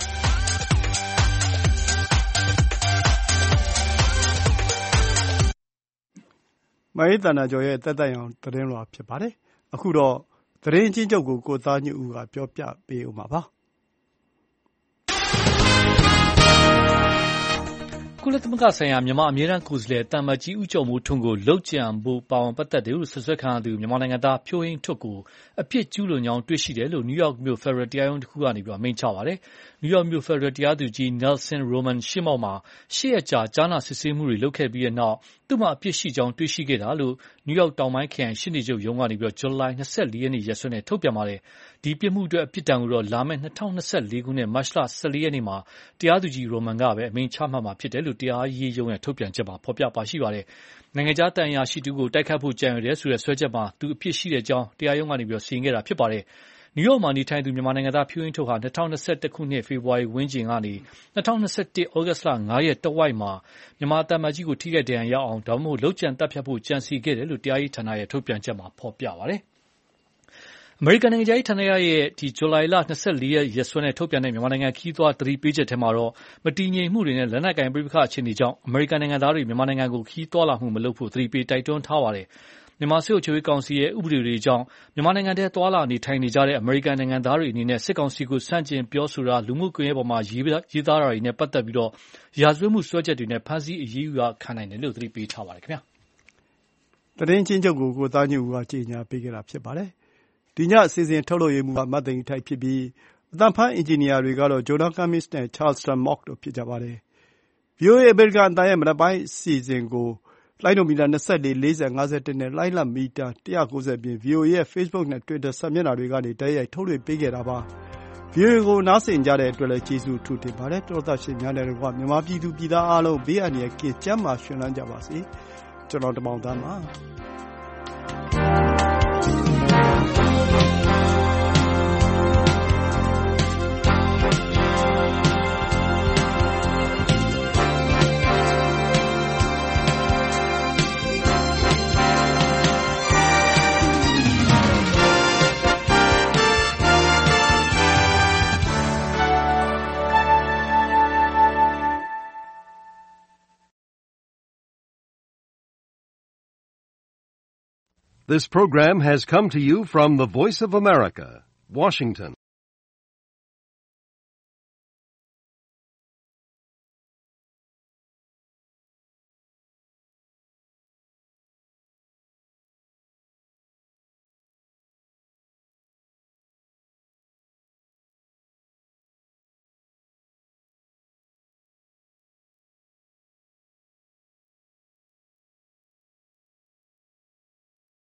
မအေးတနာကျော်ရဲ့တက်တက်အောင်သတင်းလွှာဖြစ်ပါတယ်။အခုတော့သတင်းချင်းချုပ်ကိုကိုသားညူဦးကပြောပြပေးဦးမှာပါ။ကုလသမဂ္ဂဆိုင်ရာမြန်မာအမြဲတမ်းကိုယ်စားလှယ်တမ္မကြီးဦးကျော်မိုးထွန်းကိုလှုပ်ကြံဖို့ပါဝင်ပတ်သက်တယ်လို့ဆွဆွဲခံရသူမြန်မာနိုင်ငံသားဖြိုးဟင်းထွတ်ကိုအပြစ်ကျူးလွန်ကြောင်းတွေ့ရှိတယ်လို့နယူးယောက်မြို့ဖက်ဒရယ်တရားရုံးတစ်ခုကနေပြီးမိန့်ချပါတယ်။နယူးယောက်မြို့ဖက်ဒရယ်တရားသူကြီး Nelson Roman ရှေ့မှောက်မှာရှေ့ရက်ကြာကြားနာစစ်ဆေးမှုတွေလုပ်ခဲ့ပြီးတဲ့နောက်သူ့မှာအပြစ်ရှိကြောင်းတွေ့ရှိခဲ့တာလို့နယူးယောက်တောင်ပိုင်းခရိုင်ရှေ့နေချုပ်ရုံးကနေပြီးဇူလိုင်၂၄ရက်နေ့ရက်စွဲနဲ့ထုတ်ပြန်ပါတယ်။ဒီပြစ်မှုအတွက်အပြစ်ဒဏ်ကိုတော့လာမယ့်၂၀၂၄ခုနှစ်မတ်လ၁၄ရက်နေ့မှာတရားသူကြီး Roman ကပဲအမိန့်ချမှတ်မှာဖြစ်တယ်လို့တရားရေးရုံးရဲ့ထုတ်ပြန်ချက်မှာဖော်ပြပါရှိပါတယ်။နိုင်ငံခြားတန်ရာရှိသူကိုတိုက်ခတ်ဖို့ကြံရွယ်တယ်ဆိုတဲ့ဆွဲချက်မှာသူအပြစ်ရှိတဲ့အကြောင်းတရားရုံးကနေပြီးစီရင်ခဲ့တာဖြစ်ပါတယ်။နယူးယောက်မှာနေထိုင်သူမြန်မာနိုင်ငံသားဖြိုးဟင်းထွတ်ဟာ၂၀၂၁ခုနှစ်ဖေဖော်ဝါရီဝန်းကျင်ကနေ၂၀၂၁သြဂုတ်လ၅ရက်တဝိုက်မှာမြန်မာတမ္မကြီးကိုထိခိုက်ဒဏ်ရာရအောင်ဒါမှမဟုတ်လုပ်ကြံတပ်ဖြတ်ဖို့ကြံစည်ခဲ့တယ်လို့တရားရေးဌာနရဲ့ထုတ်ပြန်ချက်မှာဖော်ပြပါတယ်။အမေရိကန်နိုင်ငံခြားရေးဌာနရဲ့ဒီဇူလိုင်လ၂၄ရက်ရက်စွဲနဲ့ထုတ်ပြန်တဲ့မြန်မာနိုင်ငံခီးသွွားသတိပေးချက်ထဲမှာတော့မတည်ငြိမ်မှုတွေနဲ့လက်နက်ကိုင်ပဋိပက္ခအခြေအနေကြောင့်အမေရိကန်နိုင်ငံသားတွေမြန်မာနိုင်ငံကိုခီးသွွာလာမှုမလုပ်ဖို့သတိပေးတိုက်တွန်းထားပါတယ်။မြန်မာစစ်အုပ်ချုပ်ရေးကောင်စီရဲ့ဥပဒေတွေကြောင့်မြန်မာနိုင်ငံထဲသွာလာနေထိုင်နေကြတဲ့အမေရိကန်နိုင်ငံသားတွေအနေနဲ့စစ်ကောင်စီကိုဆန့်ကျင်ပြောဆိုတာလူမှုကွန်ရက်ပေါ်မှာရေးသားတာတွေနဲ့ပတ်သက်ပြီးတော့ရာဇဝတ်မှုစွဲချက်တွေနဲ့ဖမ်းဆီးအရေးယူခံနိုင်တယ်လို့သတိပေးထားပါတယ်ခင်ဗျာ။သတင်းချင်းချုပ်ကိုကိုသားညူကကြေညာပေးခဲ့တာဖြစ်ပါတယ်။ဒီညအစီအစဉ်ထုတ်လုပ်ရေးမှူးကမတ်သိန်းထိုက်ဖြစ်ပြီးအသံဖမ်းအင်ဂျင်နီယာတွေကတော့ဂျိုနာကမ်မစ်နဲ့ချားလ်စတန်မော့တို့ဖြစ်ကြပါတယ်။ ဗွီအိုအေ အမေရိကန်အသံရဲ့မနက်ပိုင်းအစီအစဉ်ကိုလှိုင်းဒုံမီတာ၂၄၊၄၀၊၅၁နဲ့လှိုင်းလတ်မီတာ၁၉၀ပြင် ဗွီအိုအေရဲ့ Facebook နဲ့ Twitter စာမျက်နှာတွေကနေတိုက်ရိုက်ထုတ်လွှင့်ပေးခဲ့တာပါ။ ဗွီအိုအေကိုနားဆင်ကြတဲ့အတွက်လည်းကျေးဇူးအထူးတင်ပါတယ်။တောသားရှင်များနဲ့တကွမြန်မာပြည်သူပြည်သားအားလုံးဘေးအန္တရာယ်ကင်းကျန်းမာရွှင်လန်းကြပါစေ။ကျွန်တော်တမောင်သန်းပါ။ This program has come to you from the Voice of America, Washington.